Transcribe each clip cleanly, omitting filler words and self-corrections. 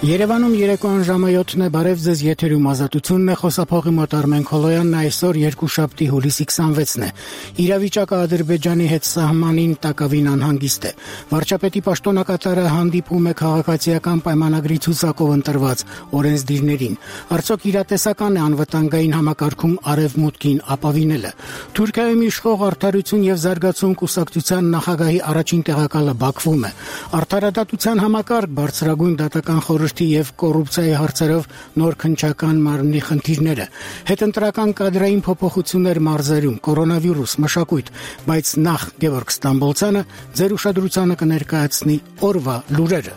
Երևանում երեկոյան ժամը 7-ն է, բարև ձեզ, եթերում Ազատությունն է, խոսափողի մոտ Արմեն Քոլոյանն, այսօր երկուշաբթի հուլիսի 26-ն է։ Իրավիճակը Ադրբեջանի հետ սահմանին տակավին անհանգիստ է։ Վարչապետի պաշտոնակատարը հանդիպում է քաղաքացիական պայմանագրի ցուցակով ընտրված օրենսդիրներին։ Արդյոք իրատեսական է անվտանգային համակարգում արևմուտքին ապավինելը։ Թուրքիայում իշխող Արդարություն եւ զարգացում կուսակցության նախագահի առաջին տեղակալը Բաքվում է։ Արդարադատության համակարգ բարձրագույն դատական խորհրդի եւ կոռուպցիայի հարցերով նոր քննչական մարմնի խնդիրները, հետընտրական կադրային փոփոխություններ մարզերում, կորոնավիրուս, մշակույթ, բայց նախ Գևորգ Ստամբոլցյանը ձեր ուշադրությանը կներկայացնի օրվա լուրերը։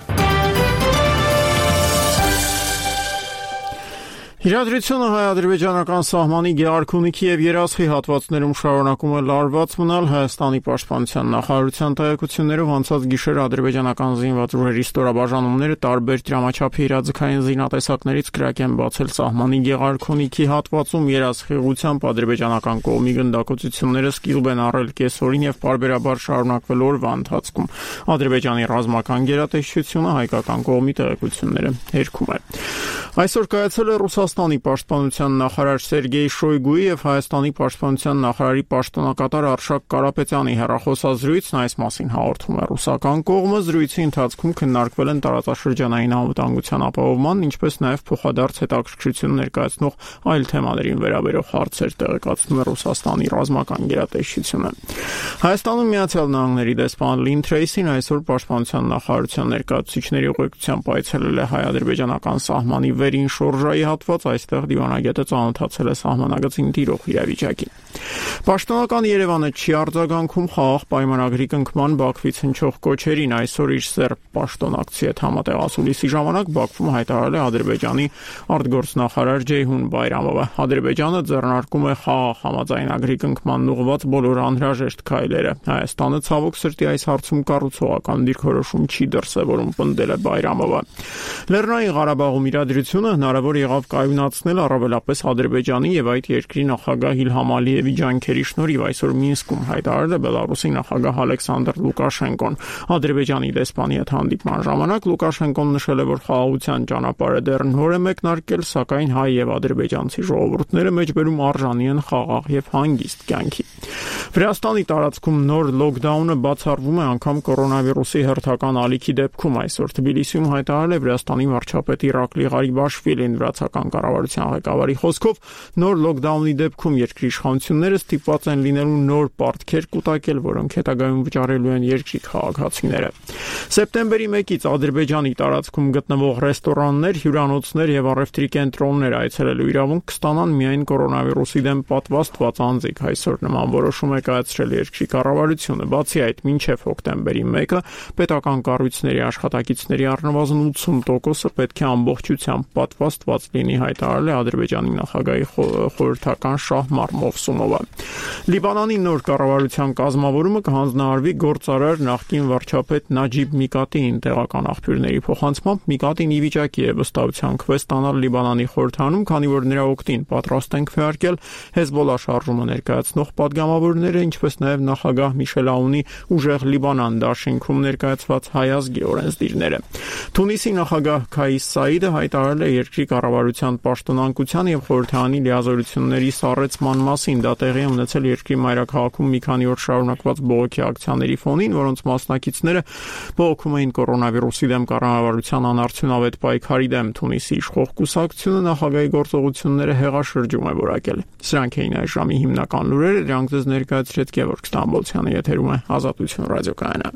Իրադրությունը հայ-ադրբեջանական սահմանի Գեղարքունիքի եւ Երասխի հատվածներում շարունակում է լարված մնալ։ Հայաստանի պաշտպանության նախարարության տեղեկություններով անցած գիշեր ադրբեջանական զինված ուժերի ստորաբաժանումները տարբեր դրամաչափի իրազեկային զինատեսակներից կրակ են բացել սահմանի Գեղարքունիքի հատվածում։ Երասխի ուղղությամբ ադրբեջանական կողմի գնդակոծությունները սկիզբ են առել կեսօրին եւ պարբերաբար շարունակվել օրվա ընթացքում։ Ադրբեջանի ռազմական գերատեսչությունը հայկական կողմի տեղեկությունները հերքում է։ Այսօր կայացել է Ռուսաստանի պաշտպանության նախարար Սերգեյ Շոյգուի եւ Հայաստանի պաշտպանության նախարարի պաշտոնակատար Արշակ Կարապետյանի հեռախոսազրույցն, այս մասին հաղորդում է ռուսական կողմը։ Զրույցի ընթացքում քննարկվել են տարածաշրջանային անվտանգության ապահովման, ինչպես նաեւ փոխադարձ հետաքրքրություն ներկայացնող այլ թեմաներին վերաբերող հարցեր, տեղեկացնում է Ռուսաստանի ռազմական գերատեսչությունը։ Հայաստանում Միացյալ Նահանգների դեսպան Լին Թրեյսին այսօր պաշտպանության նախարարության ներկայացուցիչների ուղեկցությամբ այցելել է հայ-ադրբեջանական սահմանի վերին շորժայի հատված, այստեղ դիվանագետը ծանոթացել է սահմանագծին տիրող իրավիճակին։ Պաշտոնական Երևանը չի արձագանքում խաղաղ պայմանագրի կնքման Բաքվից հնչող կոչերին։ Այսօր իր սերբ պաշտոնակցի հետ համատեղ ասուլիսի ժամանակ Բաքվում հայտարարել է Ադրբեջանի արտգործնախարար Ջեյհուն Բայրամովը։ Ադրբեջանը ձեռնարկում է խաղաղ համաձայնագրի կնքման ուղղված բոլոր անհրաժեշտ քայլերը։ Հայաստանը ցավոք սրտի այս հարցում կառուցողական դիրքորոշում չի դրսևորում, պնդել է Բայրամովը։ Լեռնային Ղարաբաղում իրադրությունը հնարավոր եղավ կայունացնել առավելապես Ադրբեջանի եւ այդ երկրի նախագահ Իլհամ Ալիևի ջանքերի շնորհիվ, այսօր Մինսկում հայտարարել է Բելարուսի նախագահ Ալեքսանդր Լուկաշենկոն։ Ադրբեջանի դեսպանի հետ հանդիպման ժամանակ Լուկաշենկոն նշել է, որ խաղաղության ճանապարհը դեռ նոր է մեկնարկել, սակայն հայ եւ ադրբեջանցի ժողովուրդները մեջբերում արժանի են խաղաղ եւ հանգիստ կյանքի։ Վրաստանի տարածքում նոր լոկդաունը բացառվում է անգամ կորոնավիրուսի հերթական ալիքի դեպքում։ Այսօր Թբիլիսիում հայտարարել է Վրաստանի վարչապետ Իրակլի Ղարիբաշվիլին։ Վրացական կառավարության ղեկավարի խոսքով նոր լոկդաունի դեպքում երկրի իշխանությունները ստիպված են լինելու նոր պարտքեր կուտակել, որոնք հետագայում վճարելու են երկրի քաղաքացիները։ Սեպտեմբերի 1-ից Ադրբեջանի տարածքում գտնվող ռեստորաններ, հյուրանոցներ եւ առևտրի կենտրոններ այցելելու իրավունք կստանան միայն կորոնավիրուսի դեմ պատվաստված անձիկ։ Այսօր նման որոշում է կայացրել երկրի կառավարությունը։ Բացի այդ, մինչև հոկտեմբերի 1-ը պետական կառույցների աշխատակիցների առնվազն 80%-ը պետք է ամբողջությամբ պատվաստված լինի, հայտարարել է Ադրբեջանի նախագահի խորհրդական Շահմար Մովսումովը։ Լիբանանի նոր կառավարության կազմավորումը կհանձնարարվի գործարար նախկին վարչապետ Նաջիբ Միկատիին։ Տեղական աղբյուրների փոխանցմամբ Միկատին ի վիճակի է վստահության քվե ստանալ Լիբանանի խորհրդանում, քանի որ նրա օգտին պատրաստ են քվեարկել Հեզբոլլա շարժումը ներկայացնող պատգամավորները, ինչպես նաև նախագահ Միշել Աունի ուժեղ Լիբանան դաշինքում ներկայացված հայ ազգի օրենսդիրները։ Թունիսի նախագահ Քայիս Սաիդը հայտարարել է երկրի կառավարության պաշտոնանկության եւ խորհրդարանի լիազորությունների սառեցման մասին։ Դա տեղի է ունեցել երկրի մայրաքաղաքում մի քանի օր շարունակված բողոքի ակցիաների ֆոնին, որոնց մասնակիցները բողոքում էին կորոնավիրուսի դեմ կառավարության անարդյունավետ պայքարի դեմ։ Թունիսի իշխող կուսակցությունը նախագահի գործողությունները հեղաշրջում է որակել։ Սրանք էին այս ժամի հիմնական լուրերը, դրանք ձեզ ներկայացրեց Գևորգ Ստամբոլցյանը, եթերում է Ազատություն ռադիոկայանը։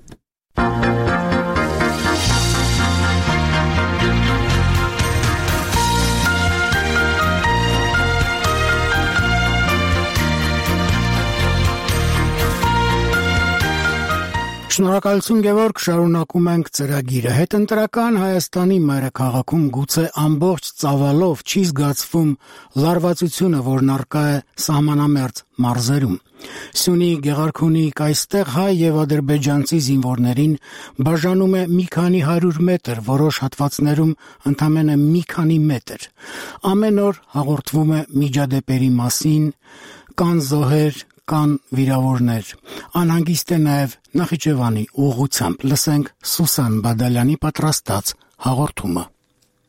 Շնորհակալություն Գևորգ, շարունակում ենք ծրագիրը։ Հետընտրական Հայաստանի մայրաքաղաքում գուցե ամբողջ ծավալով չի զգացվում լարվածությունը, որն առկա է սահմանամերձ մարզերում։ Սյունի Գեղարքունիք այստեղ հայ եւ ադրբեջանցի զինվորներին բաժանում է մի քանի 100 մետր, որոշ հատվածներում ընդամենը մի քանի մետր։ Ամեն օր հաղորդվում է միջադեպերի մասին, կան զոհեր, կան վիրավորներ։ Անհանգիստ է նաև Նախիջևանի ուղղությամբ։ Լսենք Սուսան Բադալյանի պատրաստած հաղորդումը։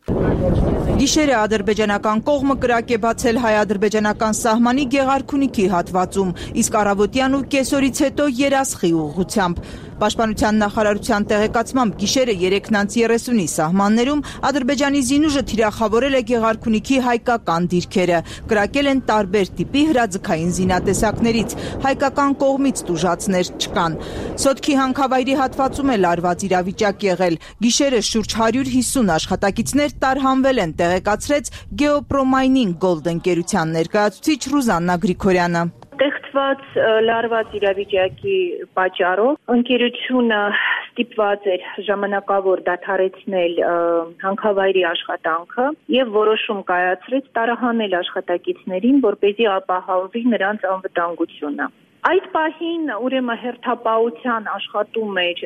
Գիշերը ադրբեջանական կողմը կրակ է բացել հայ-ադրբեջանական սահմանի Գեղարքունիքի հատվածում, իսկ առավոտյան ու կեսօրից հետո Երասխի ուղղությամբ։ Պաշտպանության նախարարության տեղեկացմամբ գիշերը 3:30-ի սահմաններում Ադրբեջանի զինուժը թիրախավորել է Գեղարքունիքի հայկական դիրքերը, կրակել են տարբեր տիպի հրաձգային զինատեսակներից, հայկական կողմից տուժածներ չկան։ Սոտքի հանքավայրի հատվածում է լարված իրավիճակ եղել, գիշերը շուրջ 150 աշխատակիցներ տարհանվել են, տեղեկացրեց Geopromining Gold ընկերության ներկայացուցիչ Ռուզաննա Գրիգորյանը։ Ստեղծված լարված իրավիճակի պատճառով ընկերությունը ստիպված էր ժամանակավոր դադարեցնել հանքավայրի աշխատանքը եւ որոշում կայացրեց տարհանել աշխատակիցներին, որպեսզի ապահովի նրանց անվտանգությունը։ Այդ պահին ուրեմն հերթապահության աշխատում էր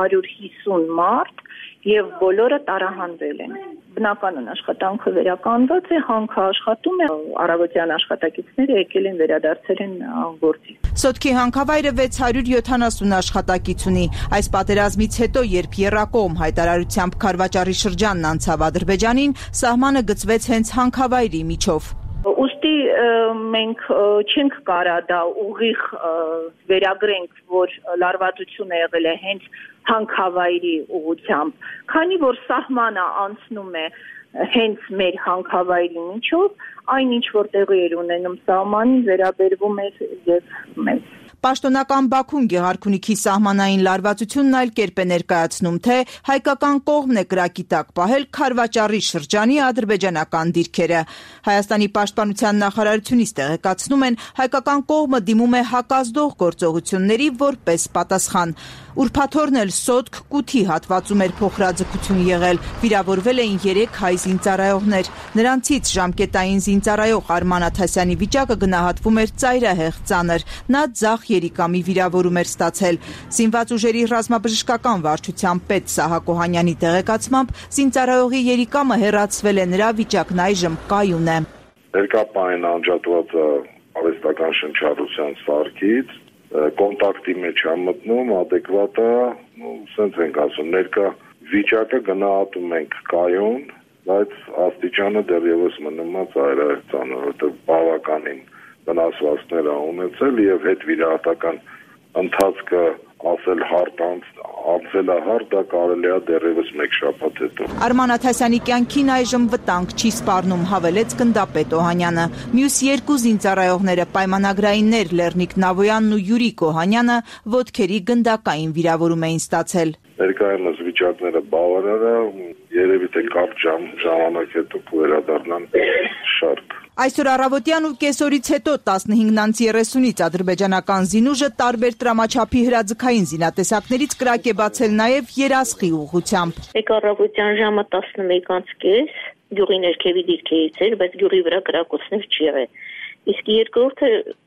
150 մարդ եւ բոլորը տարահանվել են։ Բնականon աշխատանքը վերականգնված է, հանքը աշխատում է, առավոտյան աշխատակիցները եկել են վերադարձել են գործի։ Սոտքի հանքավայրը 670 աշխատակից ունի։ Այս պատերազմից հետո, երբ եռակողմ հայտարարությամբ Քարվաճառի շրջանն անցավ Ադրբեջանին, սահմանը գծվեց հենց հանքավայրի միջով։ Ուստի մենք չենք կարա դա ուղիղ վերագրենք, որ լարվածություն է եղել է հենց հանքավայրի ուղղությամբ, քանի որ սահմանը անցնում է հենց մեր հանքավայրի միջով, այն ինչ որ տեղի էր ունենում սահմանին վերաբերվում էր եւ մեզ։ Պաշտոնական Բաքուն Գեղարքունիքի սահմանային լարվածությունն այլ կերպ է ներկայացնում, թե հայկական կողմն է կրակի տակ պահել Քարվաճառի շրջանի ադրբեջանական դիրքերը։ Հայաստանի պաշտպանության նախարարությունից տեղեկացնում են, հայկական կողմը դիմում է հակազդող գործողությունների որպես պատասխան։ Ուրբաթօրն էլ Սոտք Կութի հատվածում էր փոխհրաձգություն եղել, վիրավորվել էին 3 հայ զինծառայողներ։ Նրանցից ժամկետային զինծառայող Արման Աթասյանի վիճակը գնահատվում էր ծայրահեղ ծանր, նա ձախ երիկամի վիրավորում էր ստացել։ Զինված ուժերի ռազմաբժշկական վարչության պետ Սահակ Օհանյանի տեղեկացմամբ զինծառայողի երիկամը հեռացվել է, նրա վիճակն այժմ կայուն է։ Ներկապային անջատված արհեստական շնչառության սարքից կոնտակտի մեջ մտնում, adekvat է, սենց ենք ասում, ներկա վիճակը գնահատում ենք կայուն, բայց աստիճանը դեռևս մնում է ծայրահեղ ծանր, որտեղ բավականին վնասվածքներ է ունեցել եւ հետ վիրահատական ընթացքը ասել հարթ անցելահարթ դա կարելի է դեռևս մեկ շաբաթ հետո։ Արման Աթասյանի կյանքին այժմ վտանգ չի սպառնում, հավելեց գնդապետ Օհանյանը։ Մյուս 2 զինծառայողները պայմանագրայիններ Լեռնիկ Նավոյանն ու Յուրիկ Օհանյանը ոտքերի գնդակային վիրավորում էին ստացել։ Ներկայումս վիճակները բավարար է, երևի թե կարճ ժամանակ հետո կվերադառնան շարք։ Այսօր առավոտյան ու կեսօրից հետո 15:30-ից ադրբեջանական զինուժը տարբեր տրամաչափի հրաձգային զինատեսակներից կրակ է բացել նաև Երասխի ուղղությամբ։ Առավոտյան ժամը 11:30 գյուղի ներքևի դիրքերից էր, բայց գյուղի վրա կրակոցներ չի եղել։ Իսկ երկրորդը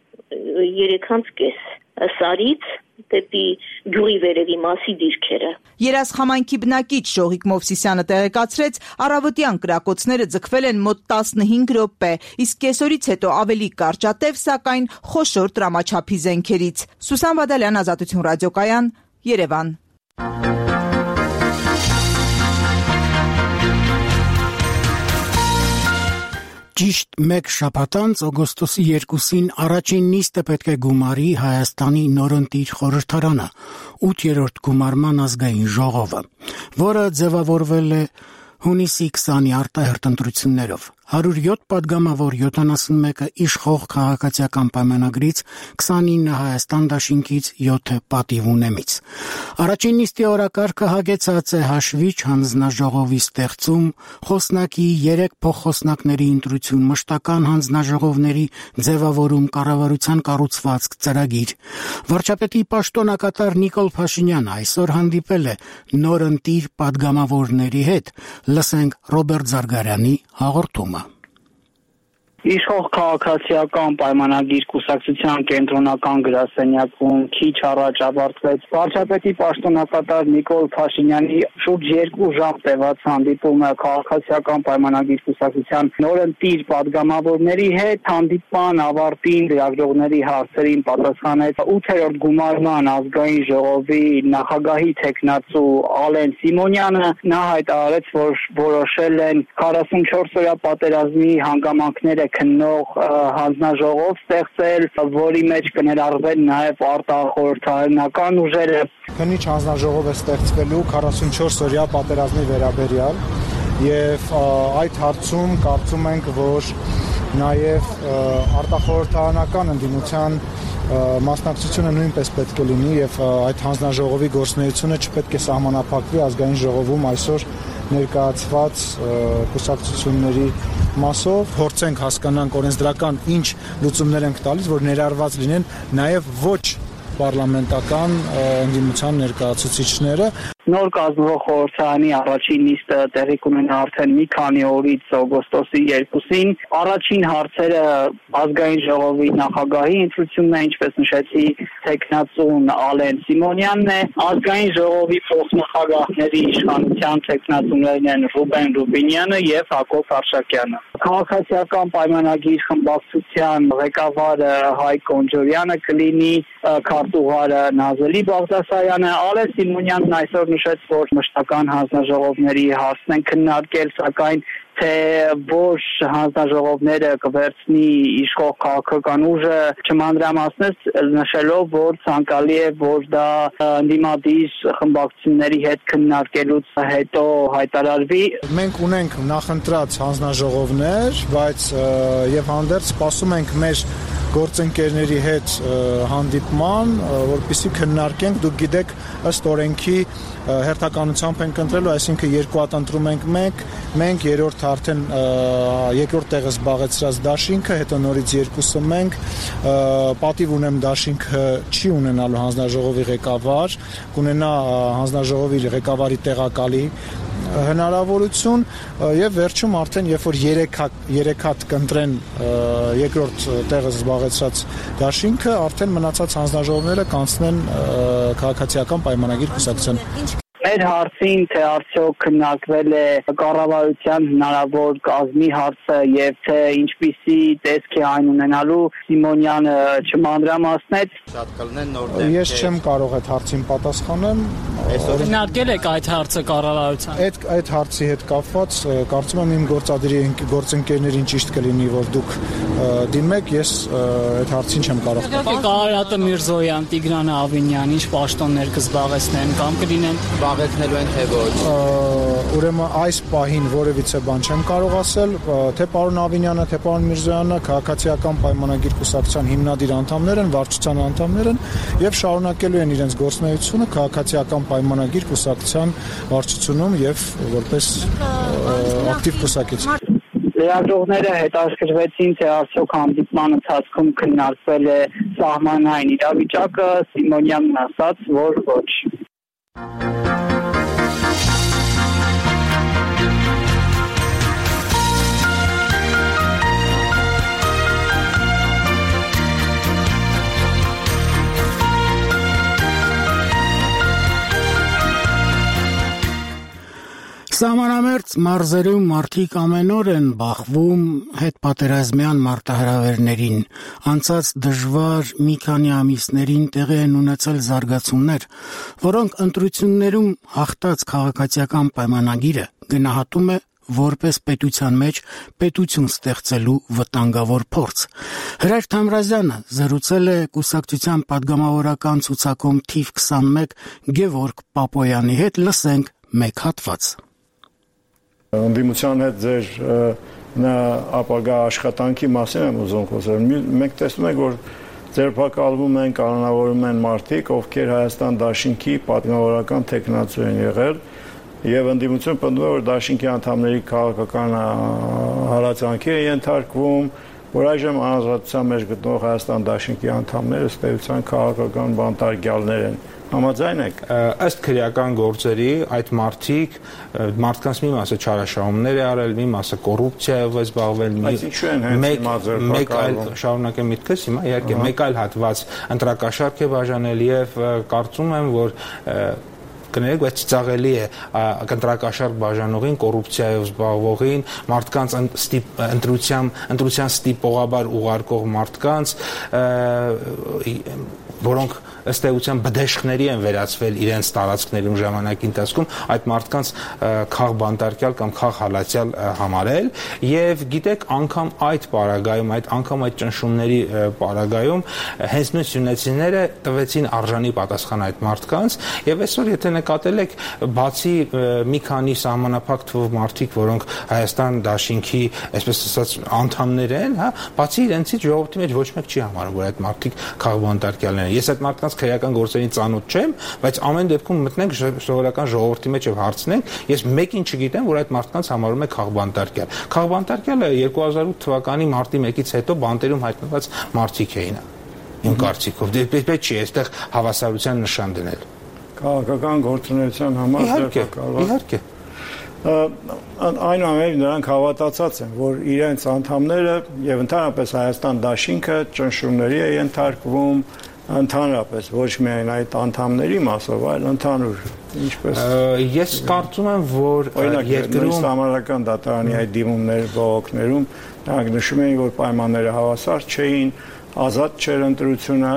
3:30 սարից դեպի գյուղի վերևի մասի դիրքերը։ Երասխ համայնքի բնակիչ Ժողիկ Մովսիսյանը տեղեկացրեց, առավոտյան կրակոցները ձգվել են մոտ 15 րոպե, իսկ կեսօրից հետո ավելի կարճատև, սակայն խոշոր տրամաչափի զենքերից։ Սուսան Բադալյան, Ազատություն ռադիոկայան, Երևան։ Ճիշտ մեկ շաբաթ անց օգոստոսի 2-ին առաջին նիստը պետք է գումարի Հայաստանի նորընտիր խորհրդարանը, 8-րդ գումարման ազգային ժողովը, որը ձևավորվել է հունիսի 20-ի արտահերթ ընտրություններով։ 107 պատգամավոր 71-ը իշխող քաղաքացիական պայմանագրից, 29-ը Հայաստան դաշինքից, 7-ը պատիվ ունեմից։ Առաջին նիստի օրակարգը հագեցած է հաշվիչ հանձնաժողովի ստեղծում, խոսնակի 3 փոխխոսնակների ընտրություն, մշտական հանձնաժողովների ձևավորում, կառավարության կառուցվածք, ծրագիր։ Վարչապետի պաշտոնակատար Նիկոլ Փաշինյանը այսօր հանդիպել է նորընտիր պատգամավորների հետ։ Լսենք Ռոբերտ Զարգարյանի հաղորդումը։ Իշխող քաղաքացիական պայմանագիր կուսակցության կենտրոնական գրասենյակում քիչ առաջ ավարտվեց վարչապետի պաշտոնակատար Նիկոլ Փաշինյանի շուրջ 2 ժամ տևած հանդիպումը քաղաքացիական պայմանագիր կուսակցության նորընտիր падգամավորների հետ։ Հանդիպման ավարտին լրագրողների հարցերին պատասխանեց 8-րդ գումարման ազգային ժողովի նախագահի տեխնացու Ալեն Սիմոնյանը։ Նա հայտարարեց, որ որոշել են 44-օրյա պատերազմի հանգամանքները քննող հանձնաժողով ստեղծել, որի մեջ կներառվեն նաև արտախորհրդարանական ուժերը։ Քննիչ հանձնաժողով է ստեղծվելու 44-օրյա պատերազմի վերաբերյալ եւ այդ հարցում կարծում ենք, որ նաև արտախորհրդարանական ընդդիմության մասնակցությունը նույնպես պետք է լինի եւ այդ հանձնաժողովի գործունեությունը չպետք է սահմանափակվի ազգային ժողովում այսօր ներկայացված կուսակցությունների մասով, փորձենք հասկանանք օրենսդրական ինչ լուծումներ ենք տալիս, որ ներառված լինեն նաև ոչ պարլամենտական ընդդիմության ներկայացուցիչները։ Նոր կազմվող խորհրդարանի առաջին նիստը տեղի կունենա արդեն մի քանի օրից օգոստոսի 2-ին։ Առաջին հարցերը ազգային ժողովի նախագահի ընտրությունն է, ինչպես նշեցի, տեխնացուն Ալեն Սիմոնյանն է։ Ազգային ժողովի փոխնախագահների իշխանության տեխնացուներն են Ռուբեն Ռուբինյանը եւ Հակոբ Արշակյանը։ Քաղաքացիական պայմանագիր խմբակցության ղեկավարը Հայկ Կոնջորյանը կլինի, քարտուղարը Նազելի Բաղդասարյանը։ Ալեն Սիմոնյանն այսօր նշեց, որ մշտական հանձնաժողովների հարցն են քննարկել, սակայն թե որ հանձնաժողովները կվերցնի իշխող քաղաքական ուժը չմանրամասնեց, նշելով, որ ցանկալի է, որ դա ընդդիմադիր խմբակցությունների հետ քննարկելուց հետո հայտարարվի։ Մենք ունենք նախընտրած հանձնաժողովներ, բայց եւ հանդերձ սպասում ենք մեր գործընկերների հետ հանդիպման, որպեսզի քննարկենք, դուք գիտեք, ըստ օրենքի հերթականությամբ ենք ընտրելու, այսինքն 2 հատ ընտրում ենք մենք, երրորդ արդեն երկրորդ տեղը զբաղեցրած դաշինքը, հետո նորից 2-ը մենք, պատիվ ունեմ դաշինքը չի ունենալու հանձնաժողովի ղեկավար, կունենա հանձնաժողովի ղեկավարի տեղակալի հնարավորություն եւ վերջում արդեն երբ որ 3 հատ կընտրեն երկրորդ տեղը զբաղեցրած դաշինքը, արդեն մնացած հանձնաժողովները կանցնեն քաղաքացիական պայմանագիր կուսակցության։ Մեր հարցին, թե արդյոք քննարկվել է կառավարության հնարավոր կազմի հարցը եւ թե ինչպիսի տեսք է այն ունենալու, Սիմոնյանը չմանրամասնեց։ Ես չեմ կարող այդ հարցին պատասխանել։ Քննարկել եք այդ հարցը կառավարության։ Այդ հարցի հետ կապված կարծում եմ իմ գործընկերներին ճիշտ կլինի, որ դուք դիմեք, ես այդ հարցին չեմ կարող։ Կարարատը Միրզոյան, Տիգրան Ավինյան ինչ պաշտոններ կզբաղեցնեն կամ կլինեն զբաղեցնելու են թե ոչ։ Ուրեմն այս պահին որևիցե բան չեմ կարող ասել, թե պարոն Ավինյանը, թե պարոն Միրզոյանը քաղաքացիական պայմանագիր կուսակցության հիմնադիր անդամներ են, վարչության անդամներ են եւ շարունակելու են իրենց գործունեությունը քաղաքացիական պայմանագիր կուսակցության վարչությունում եւ որպես ակտիվ կուսակից։ Լրագրողները հետաքրքրվեցին, թե արդյոք հանդիպման ընթացքում քննարկվել է սահմանային իրավիճակը, Սիմոնյանն ասաց, որ ոչ։ Սահմանամերձ մարզերում մարդիկ ամեն օր են բախվում հետպատերազմյան մարտահրավերներին, անցած դժվար մի քանի ամիսներին տեղի են ունեցել զարգացումներ, որոնք ընտրություններում հաղթած քաղաքացիական պայմանագիրը գնահատում է որպես պետության մեջ պետություն ստեղծելու վտանգավոր փորձ։ Հրայր Թամրազյանը զրուցել է կուսակցության падգամավորական ցուցակում թիվ 21 Գևորգ Պապոյանի հետ, լսենք մեկ հատված։ Ընդդիմության հետ ձեր ապագա աշխատանքի մասին եմ ուզում խոսել։ Մենք տեսնում ենք, որ ձերբակալվում են, կանոնավորվում են մարդիկ, ովքեր Հայաստան դաշինքի պատգամավորական տեխնացու են եղել, եւ ընդդիմությունը պնդում է, որ դաշինքի անդամների քաղաքական հալածանքի է ենթարկվում, որ այժմ անազատության մեջ գտնող Հայաստան Դաշնքի անդամները ըստ էության քաղաքական բանտարկյալներ են։ Համաձայն եք։ Ըստ քրեական գործերի այդ մարդկանց մի մասը չարաշահումներ է արել, մի մասը կոռուպցիայով է զբաղվել, մեկ այլ շարունակեմ միտքս հիմա իհարկե մեկ այլ հատված ընտրակաշառք է բաժանել եւ կարծում եմ, որ կներեք, բայց ծաղելի է կընտրակաշառք բաժանողին, կոռուպցիայով զբաղվողին, մարդկանց ընտրության ստիպողաբար ուղարկող մարդկանց, որոնք ըստ էության բդեշխների են վերածվել իրենց տարածքներում ժամանակի ընթացքում, այդ մարդկանց քաղբանտարկյալ կամ քաղհալածյալ համարել եւ գիտեք անգամ այդ պարագայում, անգամ այդ ճնշումների պարագայում հենց նույն սյունեցիները տվեցին արժանի պատասխան այդ մարդկանց եւ այսօր եթե նկատել եք բացի մի քանի սահմանափակ թվով մարդիկ, որոնք Հայաստան Դաշինքի, այսպես ասած, անդամներ են, հա, բացի իրենցից ժողովրդի մեջ ոչ մեկ չի համարում, որ այդ մարդիկ քաղբանտարկյալներ են։ Ես այդ մարդկանց քրեական գործերին ծանոթ չեմ, բայց ամեն դեպքում մտնենք սովորական ժողովրդի մեջ եւ հարցնենք, ես մեկին չգիտեմ, որ այդ մարդկանց համարում է քաղբանտարկյալ։ Քաղբանտարկյալը 2008 թվականի մարտի 1-ից հետո բանտերում հայտնված մարդիկ էին։ Իմ կարծիքով, դեպի չի այստեղ հավասարության նշան դնել։ Քաղաքական գործունեության համար իհարկե։ Այնուամենայնիվ նրանք հավատացած են, որ իրենց անդամները եւ ընդհանրապես Հայաստան Դաշինքը ճնշումների է ենթարկվում, ընդհանրապես ոչ միայն այդ անդամների մասով, այլ ընդհանուր, ինչպես ես կարծում եմ, որ երկրում համարական դատարանի այդ դիմումների բողոքներում նրանք նշում էին, որ պայմանները հավասար չէին, ազատ չէր ընտրությունը,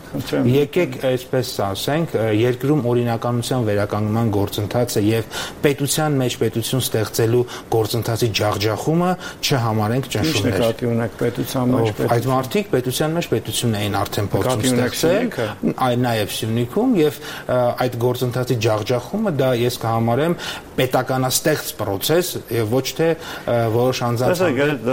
եկեք այսպես ասենք, երկրում օրինականության վերականգնման գործընթացը եւ պետության մեջ պետություն ստեղծելու գործընթացի ջախջախումը չհամարենք ճնշումներ։ Ինչ նկատի ունեք պետության մեջ պետություն։ Այդ մարդիկ պետության մեջ պետությունն էին արդեն փորձում ստեղծել, նաեւ Սյունիքում եւ այդ գործընթացի ջախջախումը դա ես կհամարեմ պետականաստեղծ process եւ ոչ թե որոշ անձանց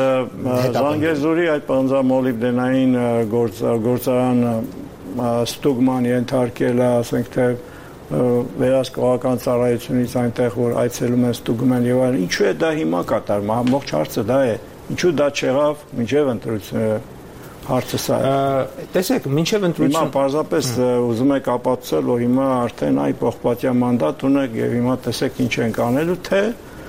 Զանգեզուրի այդ պանզամոլիբդենային գործարան ստուգման ենթարկել է, ասենք թե վերահսկողական ծառայությունից այնտեղ որ այցելում են ստուգում են եւ այլն, ինչու է դա հիմա կատարվում, ամբողջ հարցը դա է, ինչու դա չեղավ մինչեւ ընտրությունը, հարցը սա է։ Տեսեք, մինչեւ ընտրությունը հիմա պարզապես ուզում եք ապացուցել, որ հիմա արդեն այ պողպատյան մանդատ ունեք եւ հիմա տեսեք ինչ ենք անելու, թե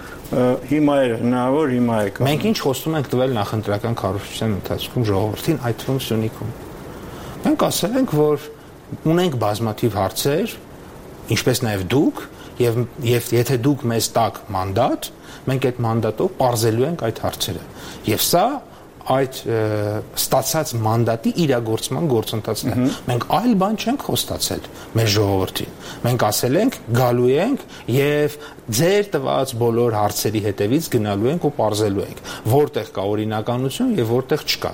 հիմա է հնարավոր, հիմա է կա։ Մենք ինչ խոսում ենք տվել նախընտրական քարոզչության ընթացքում ժողովրդին, այդ թվում Սյունիքում։ Մենք ասել ենք, որ ունենք բազմաթիվ հարցեր, ինչպես նաև դուք, եւ եթե դուք մեզ տաք մանդատ, մենք այդ մանդատով պարզելու ենք այդ հարցերը։ Եվ սա այդ ստացած մանդատի իրագործման գործընթացն է։ Մենք այլ բան չենք խոստացել մեր ժողովրդին։ Մենք ասել ենք գալու ենք եւ ձեր տված բոլոր հարցերի հետևից գնալու ենք ու պարզելու ենք, որտեղ կա օրինականություն եւ որտեղ չկա։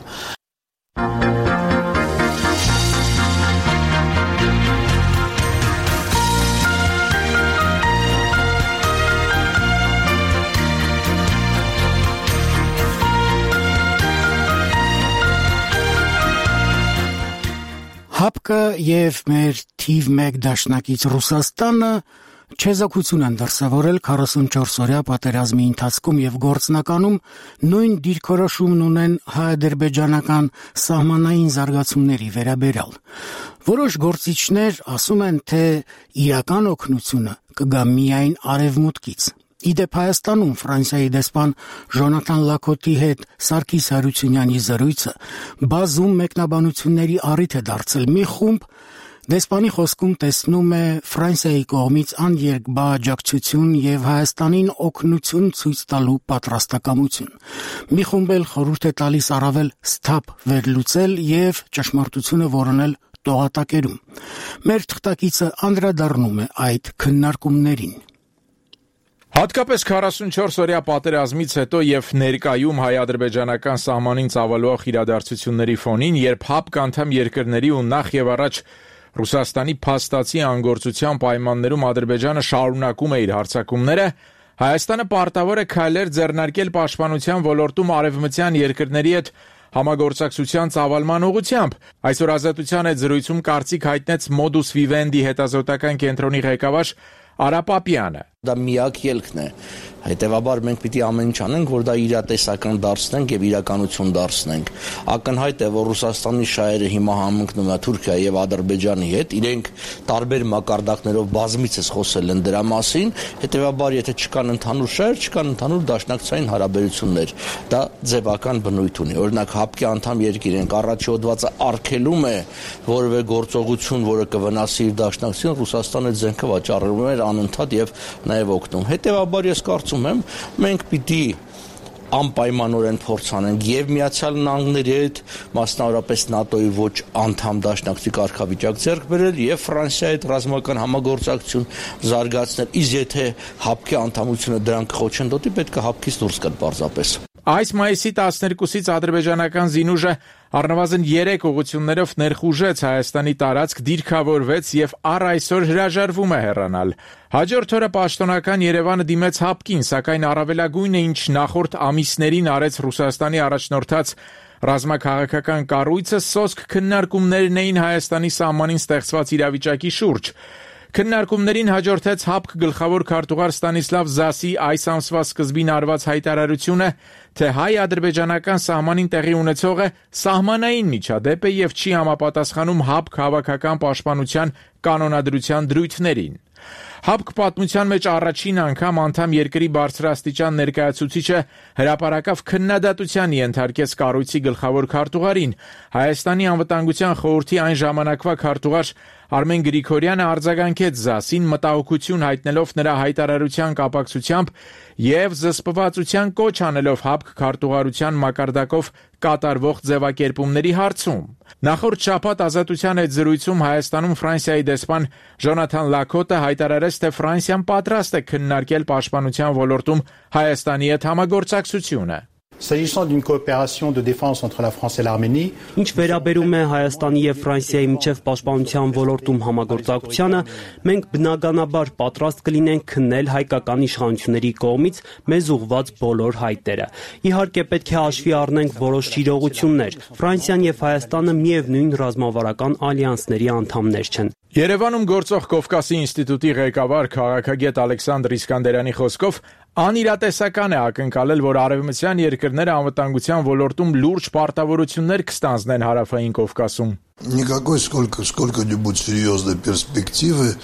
ՀԱՊԿ եւ մեր թիվ 1 դաշնակից Ռուսաստանը չեզոքություն են դրսևորել 44-օրյա պատերազմի ընթացքում եւ գործնականում նույն դիրքորոշումն ունեն հայ-ադրբեջանական սահմանային զարգացումների վերաբերյալ։ Որոշ գործիչներ ասում են, թե իրական օգնությունը կգա միայն արևմուտքից։ Իդեպ Հայաստանում Ֆրանսիայի դեսպան Ժոնաթան Լակոթի հետ Սարգիս Հարությունյանի զրույցը բազում մեկնաբանությունների առիթ է դարձել։ Մի խումբ դեսպանի խոսքում տեսնում է Ֆրանսիայի կողմից աներկբա աջակցություն եւ Հայաստանին օգնություն ցույց տալու պատրաստակամություն։ Մի խումբ էլ խորհուրդ է տալիս առավել սթափ վերլուծել եւ ճշմարտությունը որոնել տողատակերում։ Մեր թղթակիցը անդրադառնում է այդ քննարկումներին։ Հատկապես 44-օրյա պատերազմից հետո եւ ներկայում հայ-ադրբեջանական սահմանին ծավալող իրադարձությունների ֆոնին, երբ ՀԱՊԿ անդամ երկրների ու նախ եւ առաջ Ռուսաստանի փաստացի անգործության պայմաններում Ադրբեջանը շարունակում է իր հարձակումները, Հայաստանը պարտավոր է քայլեր ձեռնարկել պաշտպանության ոլորտում արևմտյան երկրների հետ համագործակցության ծավալման ուղղությամբ։ Այսօր Ազատության հետ զրույցում կարծիք հայտնեց Modus Vivendi հետազոտական կենտրոնի ղեկավար Արա Պապյանը։ Դա միակ ելքն է Հետևաբար մենք պիտի ամեն ինչ անենք, որ դա իրատեսական դարձնենք եւ իրականություն դարձնենք։ Ակնհայտ է, որ Ռուսաստանի շահերը հիմա համընկնում է Թուրքիայի եւ Ադրբեջանի հետ, իրենք տարբեր մակարդակներով բազմիցս խոսել են դրա մասին, հետևաբար եթե չկան ընդհանուր շահեր, չկան ընդհանուր դաշնակցային հարաբերություններ, դա ձևական բնույթ ունի։ Օրինակ ՀԱՊԿ-ի անդամ երկիր ենք, առաջի հոդվածը արգելում է որևէ գործողություն, որը կվնասի իր դաշնակցությունը, Ռուսաստանը զենքը վաճառում էր անընդհատ եւ նաեւ օգնում։ Հետևաբար ես կարծում եմ, մենք պիտի անպայմանորեն փորձ անենք եւ Միացյալ Նահանգների հետ, մասնավորապես ՆԱՏՕ-ի ոչ անդամ դաշնակցի կարգավիճակ ձեռք բերել եւ Ֆրանսիայի հետ ռազմական համագործակցություն զարգացնել, իսկ եթե ՀԱՊԿ-ի անդամությունը դրան կխոչընդոտի, պետք է ՀԱՊԿ-ից դուրս գալ պարզապես։ Այս մայիսի 12-ից ադրբեջանական զինուժը առնվազն 3 ուղղություններով ներխուժեց Հայաստանի տարածք, դիրքավորվեց եւ առ այսօր հրաժարվում է հեռանալ։ Հաջորդ օրը պաշտոնական Երևանը դիմեց ՀԱՊԿ-ին, սակայն առավելագույնը, ինչ նախորդ ամիսներին արեց Ռուսաստանի առաջնորդած ռազմաքաղաքական կառույցը, սոսկ քննարկումներն էին Հայաստանի սահմանին ստեղծված իրավիճակի շուրջ։ Քննարկումներին հաջորդեց ՀԱՊԿ գլխավոր քարտուղար Ստանիսլավ Զասի այս ամսվա սկզբին արված հայտարարությունը, թե հայ-ադրբեջանական սահմանին տեղի ունեցողը սահմանային միջադեպ է եւ չի համապատասխանում ՀԱՊԿ հավաքական պաշտպանության կանոնադրության դրույթներին։ ՀԱՊԿ պատմության մեջ առաջին անգամ անդամ երկրի բարձրաստիճան ներկայացուցիչը հրապարակավ քննադատության ենթարկեց կառույցի գլխավոր քարտուղարին։ Հայաստանի անվտանգության խորհրդի այն ժամանակվա քարտուղար Արմեն Գրիգորյանը արձագանքեց Զասին, մտահոգություն հայտնելով նրա հայտարարության կապակցությամբ եւ զսպվածության կոչ անելով ՀԱՊԿ քարտուղարության մակարդակով կատարվող ձևակերպումների հարցում։ Նախորդ շաբաթ Ազատության հետ զրույցում Հայաստանում Ֆրանսիայի դեսպան Ժոնաթան Լակոտը հայտարարեց, թե Ֆրանսիան պատրաստ է քննարկել պաշտպանության ոլորտում Հայաստանի հետ համագործակցությունը։ S'agissant d'une coopération de défense entre la France et l'Arménie, Ինչ վերաբերում է Հայաստանի եւ Ֆրանսիայի միջև պաշտպանության ոլորտում համագործակցությանը, մենք բնականաբար պատրաստ կլինենք քննել հայկական իշխանությունների կողմից մեզ ուղղված բոլոր հայտերը։ Իհարկե պետք է հաշվի առնենք որոշ իրողություններ։ Ֆրանսիան եւ Հայաստանը միևնույն ռազմավարական ալյանսների անդամներ չեն։ Երևանում գործող Կովկասի ինստիտուտի ղեկավար քաղաքագետ Ալեքսանդր Իսկանդերյանի խոսքով անիրատեսական է ակնկալել, որ արևմտյան երկրները անվտանգության ոլորտում լուրջ պարտավորություններ կստանձնեն հարավային Կովկասում։ Никакой сколько-нибудь серьезной перспективы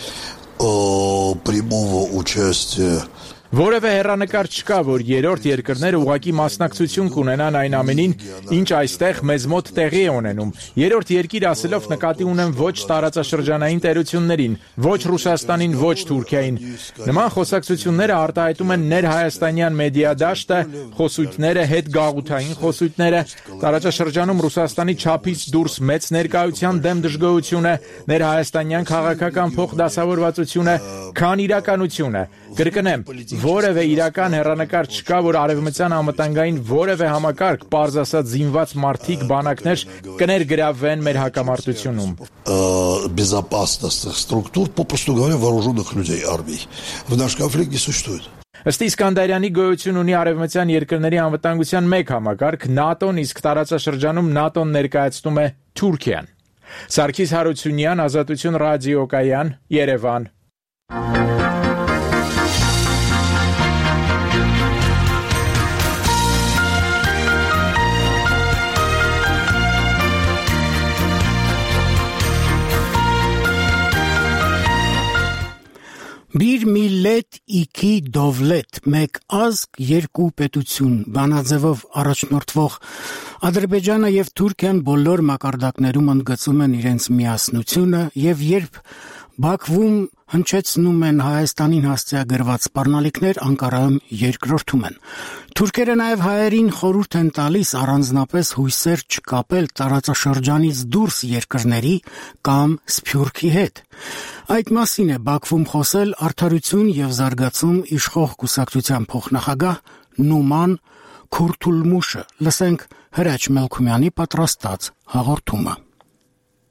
прямого участия. Որևէ հեռանկար չկա, որ երրորդ երկրները ուղղակի մասնակցություն կունենան այն ամենին, ինչ այստեղ մեզ մոտ տեղի է ունենում։ Երրորդ երկիր ասելով նկատի ունեն ոչ տարածաշրջանային տերություններին, ոչ Ռուսաստանին, ոչ Թուրքիային։ Նման խոսակցությունները արտահայտում են ներհայաստանյան մեդիադաշտը, խոսույթները, հետգաղութային խոսույթները, տարածաշրջանում Ռուսաստանի չափից դուրս մեծ ներկայության դեմ դժգոհությունը, ներհայաստանյան քաղաքական փոխդասավորվածությունը, քան իրականությունը։ Կրկնեմ, որևէ իրական հեռանկար չկա, որ արևմտյան անվտանգային որևէ համակարգ, պարզ ասած զինված մարդիկ, բանակներ կներգրավվեն մեր հակամարտությունում։ Безопасностных структур, попросту говоря, вооруженных людей, армий. В наш конфликт не существует. Ըստ Իսկանդարյանի գոյություն ունի արևմտյան երկրների անվտանգության մեկ համակարգ ՆԱՏՕ-ն, իսկ տարածաշրջանում ՆԱՏՕ-ն ներկայացնում է Թուրքիան։ Սարգիս Հարությունյան, Ազատություն ռադիոկայան, Երևան։ Bir millet iki dovlet, մեկ ազգ երկու պետություն բանաձևով առաջնորդվող Ադրբեջանը եւ Թուրքիան բոլոր մակարդակներում ընդգծում են իրենց միասնությունը եւ երբ Բաքվում հնչեցնում են Հայաստանին հասցեագրված սպառնալիքներ, Անկարայում երկրորդում են։ Թուրքերը նաև հայերին խորհուրդ են տալիս առանձնապես հույսեր չկապել տարածաշրջանից դուրս երկրների կամ Սփյուռքի հետ։ Այդ մասին է Բաքվում խոսել Արդարություն եւ զարգացում իշխող կուսակցության փոխնախագահ Նուման Քուրթուլմուշը։ Լսենք Հրաչ Մելքումյանի պատրաստած հաղորդումը։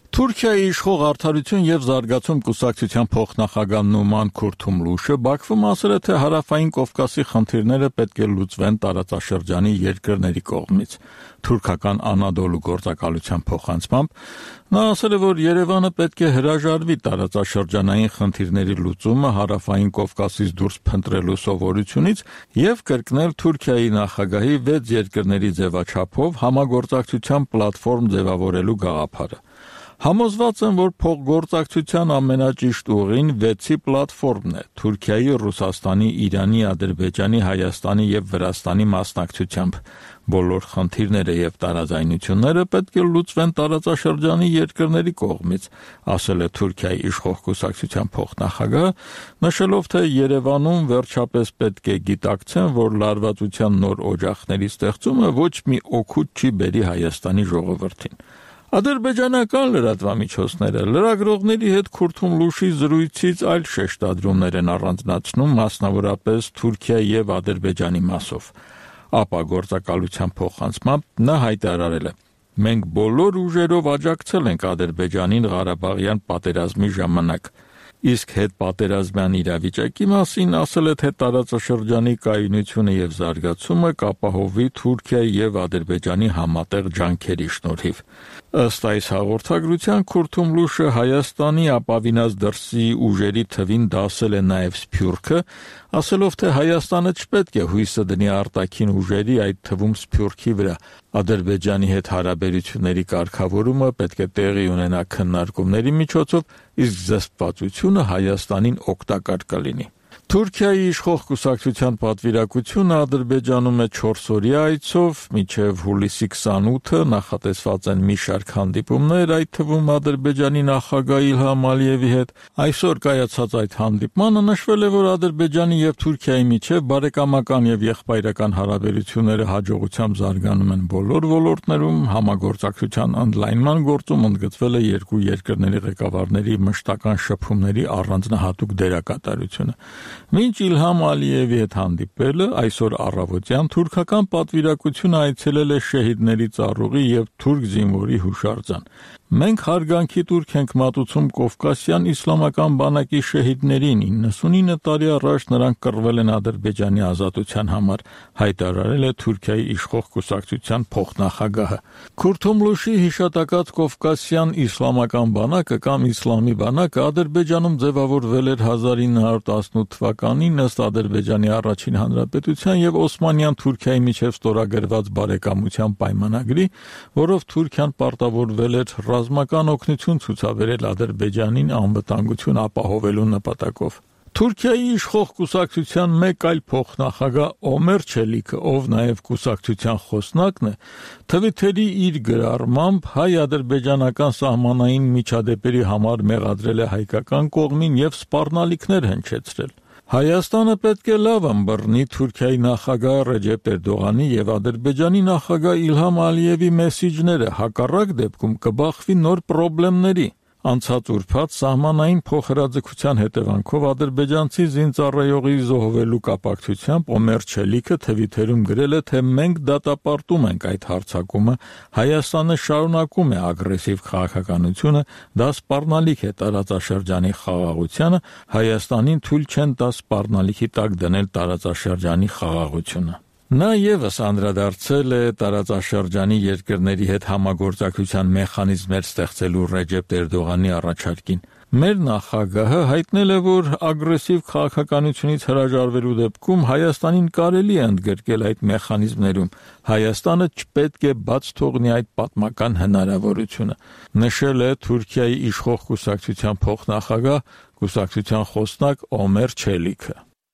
Թուրքիայի իշխող Արդարություն եւ զարգացում կուսակցության փոխնախագահ Նուման Քուրթումլուշը Բաքվում ասել է, թե հարավային Կովկասի խնդիրները պետք է լուծվեն տարածաշրջանի երկրների կողմից։ Թուրքական Անադոլու գործակալության փոխանցմամբ նա ասել է, որ Երևանը պետք է հրաժարվի տարածաշրջանային խնդիրների լուծումը հարավային Կովկասից դուրս փնտրելու սովորությունից եւ կրկնել Թուրքիայի նախագահի 6 երկրների ձևաչափով համագործակցության պլատֆորմ ձևավորելու գաղափարը։ Համոզված եմ, որ փոխգործակցության ամենաճիշտ ուղին 6-ի պլատֆորմն է՝ Թուրքիայի, Ռուսաստանի, Իրանի, Ադրբեջանի, Հայաստանի եւ Վրաստանի մասնակցությամբ։ Բոլոր խնդիրները եւ տարաձայնությունները պետք է լուծվեն տարածաշրջանի երկրների կողմից, ասել է Թուրքիայի իշխող կուսակցության փոխնախագահը, նշելով, թե Երևանում վերջապես պետք է գիտակցեն, որ լարվածության նոր օջախների ստեղծումը ոչ մի օգուտ չի բերի Հայաստանի ժողովրդին։ Ադրբեջանական լրատվամիջոցները լրագրողների հետ Քուրթումլուշի զրույցից այլ շեշտադրումներ են առանձնացնում, մասնավորապես Թուրքիայի եւ Ադրբեջանի մասով։ Ապա գործակալության փոխանցմամբ նա հայտարարել է. «Մենք բոլոր ուժերով աջակցել ենք Ադրբեջանին Ղարաբաղյան պատերազմի ժամանակ»։ Իսկ հետպատերազմյան իրավիճակի մասին ասել է, թե տարածաշրջանի կայունությունը եւ զարգացումը կապահովվի Թուրքիայի եւ Ադրբեջանի համատեղ ջանքերի շնորհիվ։ Ըստ այս հաղորդագրության Քուրթումլուշը Հայաստանի ապավինած դրսի ուժերի թվին դասել է նաեւ Սփյուռքը, ասելով, թե Հայաստանը չպետք է հույսը դնի արտաքին ուժերի, այդ թվում Սփյուռքի վրա։ Ադրբեջանի հետ հարաբերությունների կարգավորումը պետք է տեղի ունենա քննարկումների միջոցով, իսկ զսպվածությունը Հայաստանին օգտակար կլինի։ Թուրքիայի իշխող կուսակցության պատվիրակությունը Ադրբեջանում է 4-օրյա այցով, մինչև հուլիսի 28-ը նախատեսված են մի շարք հանդիպումներ, այդ թվում Ադրբեջանի նախագահ Իլհամ Ալիևի հետ։ Այսօր կայացած այդ հանդիպմանը նշվել է, որ Ադրբեջանի եւ Թուրքիայի միջև բարեկամական եւ եղբայրական հարաբերությունները հաջողությամբ զարգանում են բոլոր ոլորտներում, համագործակցության ընդլայնման գործում ընդգծվել է երկու երկրների ղեկավարների մշտական շփումների առանձնահատուկ դերակատարությունը։ Մինչ Իլհամ Ալիևի հետ հանդիպելը այսօր առավոտյան թուրքական պատվիրակությունը այցելել է շեհիդների ծառուղի եւ թուրք զինվորի հուշարձան։ Մենք հարգանքի տուրք ենք մատուցում Կովկասյան իսլամական բանակի շեհիդներին, 99 տարի առաջ նրանք կռվել են Ադրբեջանի ազատության համար, հայտարարել է Թուրքիայի իշխող կուսակցության փոխնախագահը։ Քուրթումլուշի հիշատակած Կովկասյան իսլամական բանակը կամ իսլամի բանակը Ադրբեջանում ձևավորվել էր 1918 թվականին ըստ Ադրբեջանի առաջին հանրապետության եւ Օսմանյան Թուրքիայի միջև ստորագրված բարեկամության պայմանագրի, որով Թուրքիան պարտավորվել էր ռազմական օգնություն ցուցաբերել Ադրբեջանին անվտանգություն ապահովելու նպատակով։ Թուրքիայի իշխող կուսակցության մեկ այլ փոխնախագահ Օմեր Չելիքը, ով նաև կուսակցության խոսնակն է, Թվիթերի իր գրառմամբ հայ-ադրբեջանական սահմանային միջադեպերի համար մեղադրել է հայկական կողմին եւ սպառնալիքներ հնչեցրել։ Հայաստանը պետք է լավ ըմբռնի Թուրքիայի նախագահ Ռեջեփ Էրդողանի եւ Ադրբեջանի նախագահ Իլհամ Ալիևի մեսիջները, հակառակ դեպքում կբախվի նոր խնդիրների։ Անցած ուրբաթ սահմանային փոխհրաձգության հետևանքով ադրբեջանցի զինծառայողի զոհվելու կապակցությամբ Օմեր Չելիքը թվիթերում գրել է, թե մենք դատապարտում ենք այդ հարձակումը, Հայաստանը շարունակում է ագրեսիվ քաղաքականությունը, դա սպառնալիք է տարածաշրջանի խաղաղությանը, Հայաստանին թույլ չեն տա սպառնալիքի տակ դնել տարածաշրջանի խաղաղությունը։ Նա եւս անդրադարձել է տարածաշրջանի երկրների հետ համագործակցության մեխանիզմներ ստեղծելու Ռեջեփ Էրդողանի առաջարկին։ Մեր նախագահը հայտնել է, որ ագրեսիվ քաղաքականությունից հրաժարվելու դեպքում Հայաստանին կարելի է ընդգրկել այդ մեխանիզմներում։ Հայաստանը չպետք է բաց թողնի այդ պատմական հնարավորությունը, նշել է Թուրքիայի իշխող կուսակցության փոխնախագահ, կուսակցության խոսնակ Օմեր Չելիքը։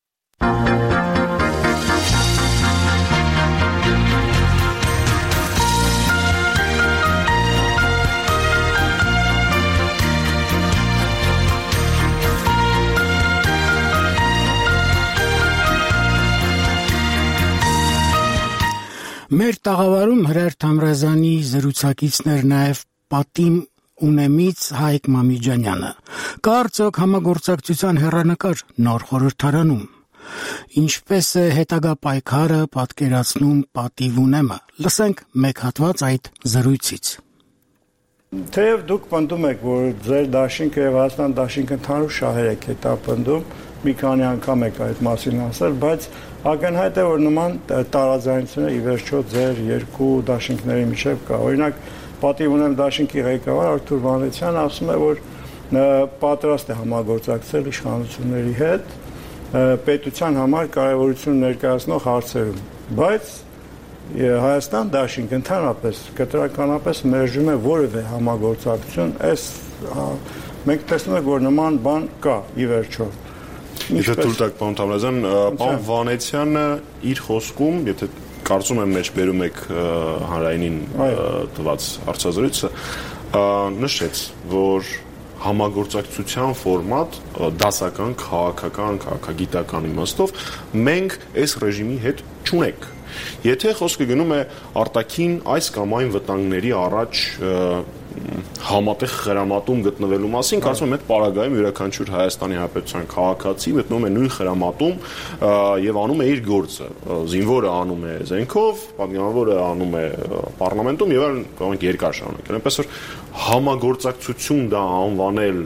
Մեր տաղավարում Հրայր Թամրազյանի զրուցակիցներ նաև Պատիմ Ունեմից Հայկ Մամիջանյանը։ Կա արդյոք համագործակցության հեռանկար նոր խորհրդարանում։ Ինչպես է հետագա պայքարը պատկերացնում Պատիվ Ունեմը։ Լսենք մեկ հատված այդ զրույցից։ Թեև դուք պնդում եք, որ ձեր դաշինքը եւ Հայաստան դաշինքը ընդհանուր շահեր եք հետա պնդում, մի քանի անգամ եք այդ մասին ասել, բայց ակնհայտ է, որ նման տարաձայնությունները ի վերջո ձեր երկու դաշինքների միջև կա։ Օրինակ, պատիվ ունեմ դաշինքի ղեկավար Արթուր Վանեցյանը ասում է, որ պատրաստ է համագործակցել իշխանությունների հետ պետության համար կարևորություն ներկայացնող հարցերում, բայց Հայաստան դաշինք ընդհանրապես կտրականապես մերժում է որևէ համագործակցություն, մենք տեսնում ենք, որ նման բան կա ի վերջո։ Եթե թույլ տաք, պարոն Թամրազյան, պարոն Վանեցյանը իր խոսքում, եթե կարծում եմ մեջ բերում եք հանրայինին տված հարցազրույցը, նշեց, որ համագործակցության ֆորմատ դասական, քաղաքական, քաղաքագիտական իմաստով մենք այս ռեժիմի հետ չունենք։ Եթե խոսքը գնում է արտաքին այս կամ այն վտանգների առաջ համատեղ խրամատում գտնվելու մասին, կարծում եմ այդ պարագայում յուրաքանչյուր Հայաստանի Հանրապետության քաղաքացի մտնում է նույն խրամատում եւ անում է իր գործը։ Զինվորը անում է զենքով, պատգամավորը անում է պարլամենտում եւ այլն, կարող ենք երկար շարունակել։ Այնպես որ համագործակցություն դա անվանել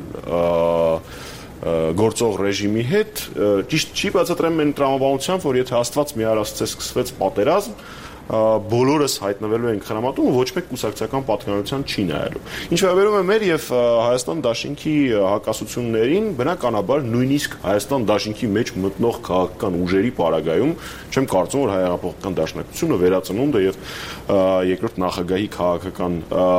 գործող ռեժիմի հետ ճիշտ չի, բացատրեմ այն տրամաբանությամբ, որ եթե Աստված մի արածցե սկսվեց պատերազմ, բոլորս հայտնվելու ենք խրամատում ու ոչ մեկ կուսակցական պատկանելիության չի նայելու։ Ինչ վերաբերում է մեր եւ Հայաստան դաշինքի հակասություններին, բնականաբար նույնիսկ Հայաստան դաշինքի մեջ մտնող քաղաքական ուժերի պարագայում չեմ կարծում, որ հայ-հեղափոխական դաշնակցությունը վերածնունդը եւ երկրորդ նախագահի քաղաքական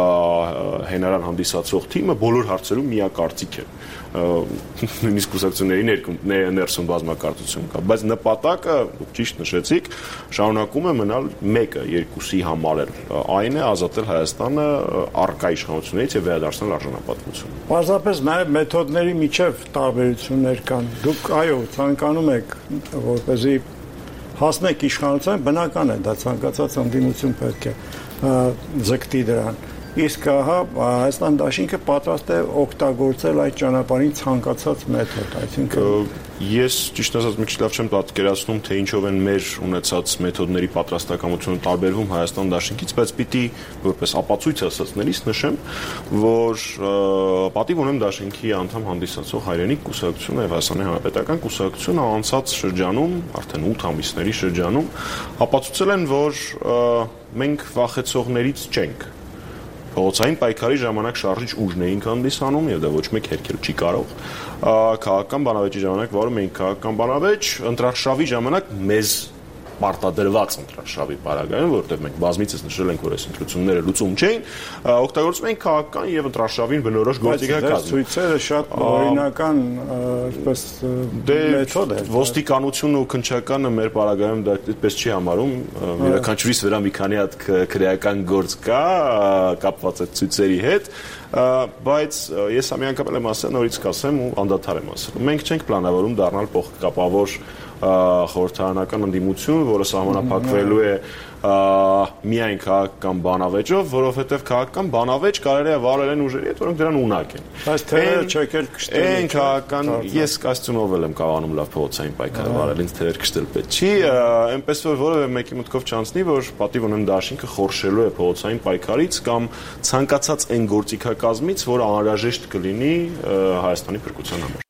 հենարան հանդիսացող թիմը բոլոր հարցերում միակարծիք է։ Նույնիսկ կուսակցությունների ներսում բազմակարծություն կա, բայց նպատակը ճիշտ նշեցիք, շարունակում է մնալ մեկը երկուսի համար էլ, այն է ազատել Հայաստանը առկա իշխանություններից եւ վերադարձնել արժանապատվություն։ Պարզապես նաեւ մեթոդների միջև տարբերություններ կան։ Դուք այո, ցանկանում եք, որպեսզի հասնեք իշխանության, բնական է, դա ցանկացած ընդդիմություն պետք է ձգտի դրան։ Իսկ Հայաստան դաշինքը պատրաստ է օգտագործել այդ ճանապարհին ցանկացած մեթոդ, այսինքն ես ճիշտ ասած մի քիչ լավ չեմ պատկերացնում, թե ինչով են մեր ունեցած մեթոդների պատրաստակամությունը տարբերվում Հայաստան դաշինքից, բայց պիտի որպես ապացույց ասածներից նշեմ, որ պատիվ ունեմ դաշինքի անդամ հանդիսացող Հայրենիք կուսակցությունը եւ Հայաստանի Հանրապետական կուսակցությունը անցած շրջանում, արդեն 8 ամիսների շրջանում ապացուցել են, որ մենք վախեցողներից չենք։ Փողոցային պայքարի ժամանակ շարժիչ ուժն էինք հանդիսանում եւ դա ոչ մեկ հերքել չի կարող։ Քաղաքական բանավեճի ժամանակ վարում էինք քաղաքական բանավեճ, ընտրարշավի ժամանակ մեզ պարտադրված ընտրարշավի պարագայում, որովհետև մենք բազմիցս նշել ենք, որ այս ընտրությունները լուծում չէին, օգտագործում ենք քաղաքական եւ ընտրարշավին բնորոշ գործիքակազմ։ Ցույցերը շատ օրինական, այսպես մեթոդ է։ Ոստիկանությունը ու քննչականը մեր պարագայում դա այդպես չի համարում, յուրաքանչյուրիս վրա մի քանի հատ քրեական գործ կա կապված այդ ցույցերի հետ, բայց ես ամի անգամ եմ ասել, նորից կասեմ ու անդադար եմ ասել։ Մենք չենք պլանավորում դառնալ փոխկապավոր խորհրդարանական ընդդիմություն, որը սահմանափակվելու է միայն քաղաքական բանավեճով, որովհետև քաղաքական բանավեճ կարելի է վարել են ուժերի հետ, որոնք դրան ունակ են։ Բայց թերերը չեկել կշտել։ Այն քաղաքական, ես կոստյումով եմ կարողանում լավ փողոցային պայքար վարել, ինձ թերեր կշտել պետք չի, այնպես որ որևէ մեկի մտքով չանցնի, որ պատիվ ունեմ դաշինքը խորշելու է փողոցային պայքարից կամ ցանկացած այն գործիքակազմից, որը անհրաժեշտ կլինի Հայաստանի փրկության համար։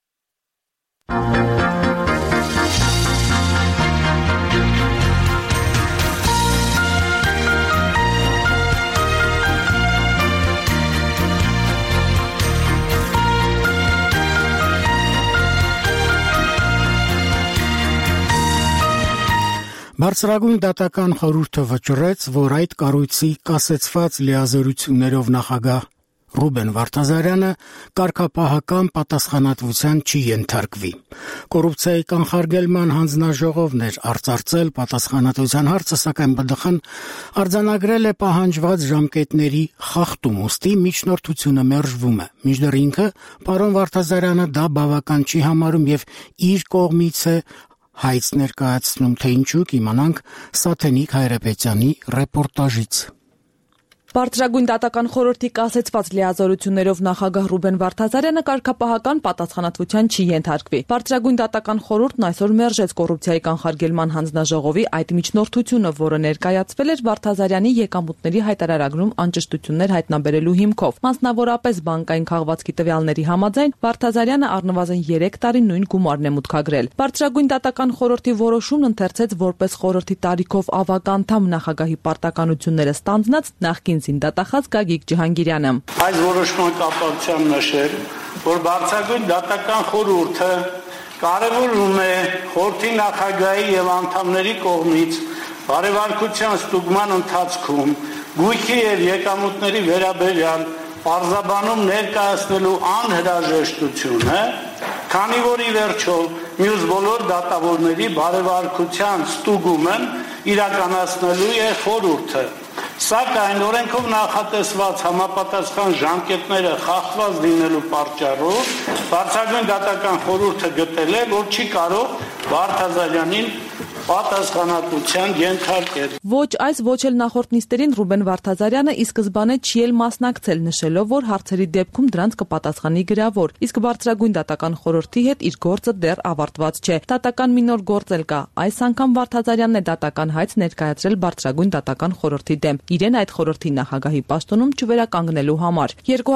Բարձրագույն դատական խորհուրդը վճռեց, որ այդ կառույցի կասեցված լիազորություններով նախագահ Ռուբեն Վարդազարյանը կարգապահական պատասխանատվության չի ենթարկվի։ Կոռուպցիայի կանխարգելման հանձնաժողովն էր արծարծել պատասխանատվության հարցը, սակայն ԲԴԽ-ն արձանագրել է պահանջված ժամկետների խախտում, ուստի միջնորդությունը մերժվում է։ Մինչդեռ ինքը պարոն Վարդազարյանը դա բավական չի համարում եւ իր կողմից է հայց ներկայացնում, թե ինչու կիմանանք Սաթենիկ Հայրապետյանի ռեպորտաժից։ Բարձրագույն դատական խորհրդի կասեցված լիազորություններով նախագահ Ռուբեն Վարդազարյանը կարգապահական պատասխանատվության չի ենթարկվի։ Բարձրագույն դատական խորհուրդն այսօր մերժեց կոռուպցիայի կանխարգելման հանձնաժողովի այդ միջնորդությունը, որը ներկայացվել էր Վարդազարյանի եկամուտների հայտարարագրում անճշտություններ հայտնաբերելու հիմքով։ Մասնավորապես բանկային քաղվածքի տվյալների համաձայն Վարդազարյանը առնվազն 3 տարի նույն գումարն է մուտքագրել։ Բարձրագույն դատական խորհրդի որոշումն ընթերցեց որպես խորհրդի տարիքով ավագ անդամ նախագահի պարտականությունները ստանձնած նախկին զինդատախազ Գագիկ Ջհանգիրյանը։ Այս որոշման կապակցությամբ նշել, որ Բարձրագույն դատական խորհուրդը կարևորում է խորհրդի նախագահի եւ անդամների կողմից բարեվարկության ստուգման ընթացքում գույքի եւ եկամուտների վերաբերյալ պարզաբանում ներկայացնելու անհրաժեշտությունը, քանի որ ի վերջո մյուս բոլոր դատավորների բարեվարկության ստուգումն իրականացնելու է խորհուրդը։ Սակայն օրենքով նախատեսված համապատասխան ժամկետները խախտված լինելու պատճառով Բարձրագույն դատական խորհուրդը գտել է, որ չի կարող Վարդազարյանին պատասխանատվության ենթարկել։ Ոչ այս, ոչ էլ նախորդ նիստերին Ռուբեն Վարդազարյանը ի սկզբանե չի էլ մասնակցել, նշելով, որ հարցերի դեպքում դրանց կպատասխանի գրավոր, իսկ Բարձրագույն դատական խորհրդի հետ իր գործը դեռ ավարտված չէ։ Դատական մի նոր գործ էլ կա։ Այս անգամ Վարդազարյանն է դատական հայց ներկայացրել Բարձրագույն դատական խորհրդի դեմ, իրեն այդ խորհրդի նախագահի պաշտոնում չվերականգնելու համար։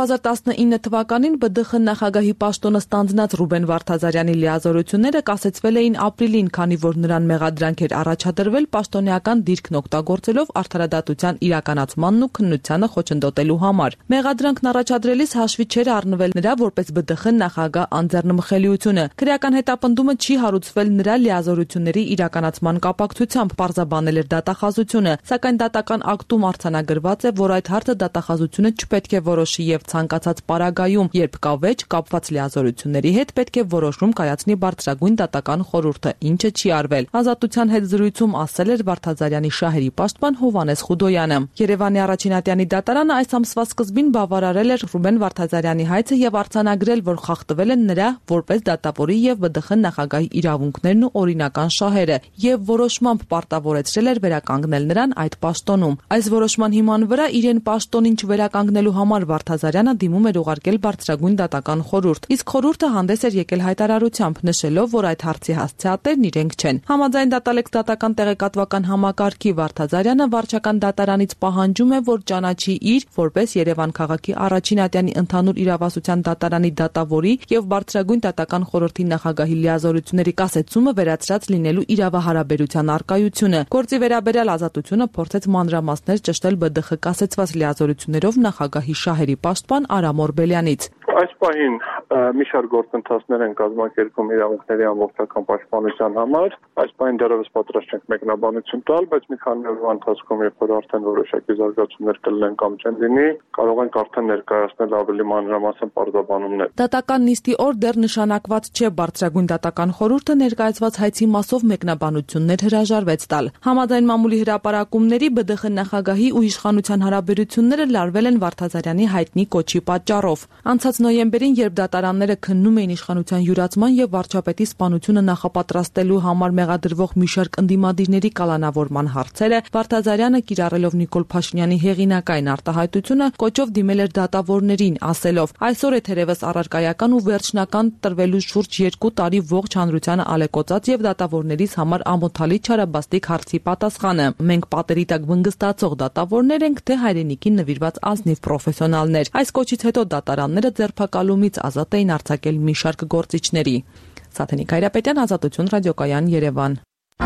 2019 թվականին ԲԴԽ նախագահի պաշտոնը ստանձնած Ռուբեն Վարդազարյանի լիազորությունները կասեցվել էին ապրիլին, քանի որ նրան մեղադրանք էր առաջադրվել պաշտոնեական դիրքն օգտագործելով արդարադատության իրականացմանն ու քննությանը խոչընդոտելու համար։ Մեղադրանքն առաջադրելիս հաշվի չէր առնվել նրա որպես ԲԴԽ նախագահ անձեռնմխելիությունը։ Քրեական հետապնդումը չի հարուցվել նրա լիազորությունների իրականացման կապակցությամբ, պարզաբանել էր դատախազությունը, սակայն դատական ակտում արձանագրված է, որ այդ հարցը դատախազությունը չպետք է որոշի եւ ցանկացած պարագայում, երբ կա վեճ կապված լիազորությունների հետ, պետք է որոշում կայացնի Բարձրագույն դատական խորհուրդը, ինչը չի արվել։ Ազատության հետ զրույցում ասել էր Վարդազարյանի շահերի պաշտպան Հովհաննես Խուդոյանը։ Երևանի առաջին ատյանի դատարանը այս ամսվա սկզբին բավարարել էր Ռուբեն Վարդազարյանի հայցը եւ արձանագրել, որ խախտվել են նրա որպես դատավորի եւ ԲԴԽ նախագահի իրավունքներն ու օրինական շահերը եւ որոշմամբ պարտավորեցրել էր վերականգնել նրան այդ պաշտոնում։ Այս որոշման հիման վրա իրեն պաշտոնին չվերականգնելու համար Վարդազարյանը դիմում էր ուղարկել Բարձրագույն դատական խորհուրդ, իսկ խորհուրդը հանդես էր եկել հայտարարությամբ, նշելով, որ այդ հարցի հասցեատերն իրենք չեն։ Համաձայն Դատալեքս դատական տեղեկատվական համակարգի Վարդազարյանը վարչական դատարանից պահանջում է, որ ճանաչի իր որպես Երևան քաղաքի առաջին ատյանի ընդհանուր իրավասության դատարանի դատավորի եւ Բարձրագույն դատական խորհրդի նախագահի լիազորությունների կասեցումը վերացրած լինելու իրավահարաբերության արկայությունը։ Գործի վերաբերյալ Ազատությունը փորձեց մանրամասներ ճշտել ԲԴԽ կասեցված լիազորություններով նախագահի շահերի պաշտպան Արամ Օրբելյանից։ Այս պահին մի շարք գործընթացներ են կազմակերպում իրավունքների ամբողջական պաշտպանության համար։ Այս պահին դեռևս պատրաստ չենք մեկնաբանություն տալ, բայց մի քանի օրվա ընթացքում, երբ որ արդեն որոշակի զարգացումներ կլինեն կամ չեն լինի, կարող ենք արդեն ներկայացնել ավելի մանրամասն պարզաբանումներ։ Դատական նիստի օր դեռ նշանակված չէ, Բարձրագույն դատական խորհուրդը ներկայացված հայցի մասով մեկնաբանություններ հրաժարվեց տալ։ Համաձայն մամուլի հրապարակումների ԲԴԽ նախագահի ու իշխանության հարաբերությունները լարվել են Վարդազարյանի հայտնի կոչի պատճառով։ Անցած նոյեմբերին, երբ դատարանները քննում էին իշխանության յուրացման եւ վարչապետի սպանությունը նախապատրաստելու համար մեղադրվող մի շարք ընդդիմադիրների կալանավորման հարցերը, Վարդազարյանը կիրառելով Նիկոլ Փաշինյանի հեղինակային արտահայտությունը կոչով դիմել էր դատավորներին, ասելով. այսօր է թերևս առարկայական ու վերջնական տրվելու շուրջ 2 տարի ողջ հանրությանը ալեկոծած եւ դատավորներիս համար ամոթալի չարաբաստիկ հարցի պատասխանը։ Մենք պատերի տակ վնգստացող դատավորներ ենք, թե հայրենիքին նվիրված ազնիվ պրոֆեսիոնալներ։ Այս կոչից հետո դատարանները ձերբակալումից ազատ էին արձակել մի շարք գործիչների։ Սաթենիկ Հայրապետյան, Ազատություն ռադիոկայան, Երևան։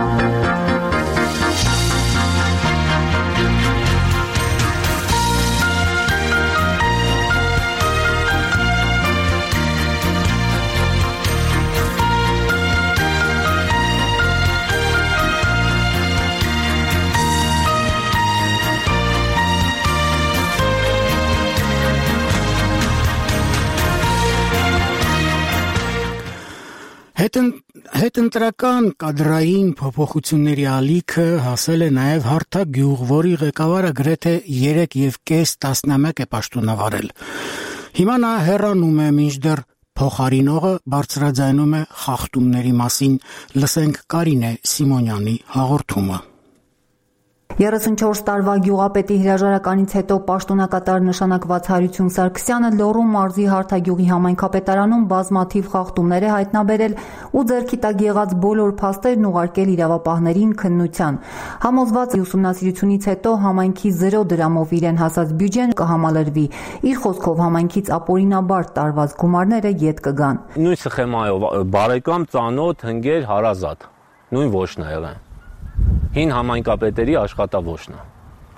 Հետընտրական կադրային փոփոխությունների ալիքը հասել է նաև հարթակ գյուղ, որի ղեկավարը գրեթե 3.5 տասնամյակ է պաշտոնավարել։ Հիմա նա հեռանում է, մինչդեռ փոխարինողը բարձրաձայնում է խախտումների մասին։ Լսենք Կարինե Սիմոնյանի հաղորդումը։ 34 տարվա գյուղապետի հրաժարականից հետո պաշտոնակատար նշանակված Հարություն Սարգսյանը Լոռու մարզի Հարթագյուղի համայնքապետարանում բազմաթիվ խախտումներ է հայտնաբերել ու ձեռքի տակ եղած բոլոր փաստերն ուղարկել իրավապահներին քննության։ Համոզված ուսումնասիրությունից հետո համայնքի 0 դրամով իրեն հասած բյուջեն կհամալրվի։ Իր խոսքով համայնքից ապօրինաբար տարված գումարները ետ կգան։ Նույն սխեմայով բարեկամ, ծանոթ, հնգեր, հարազատ։ Նույն ոչն է եղել։ Հին համայնքապետերի աշխատավոշն է,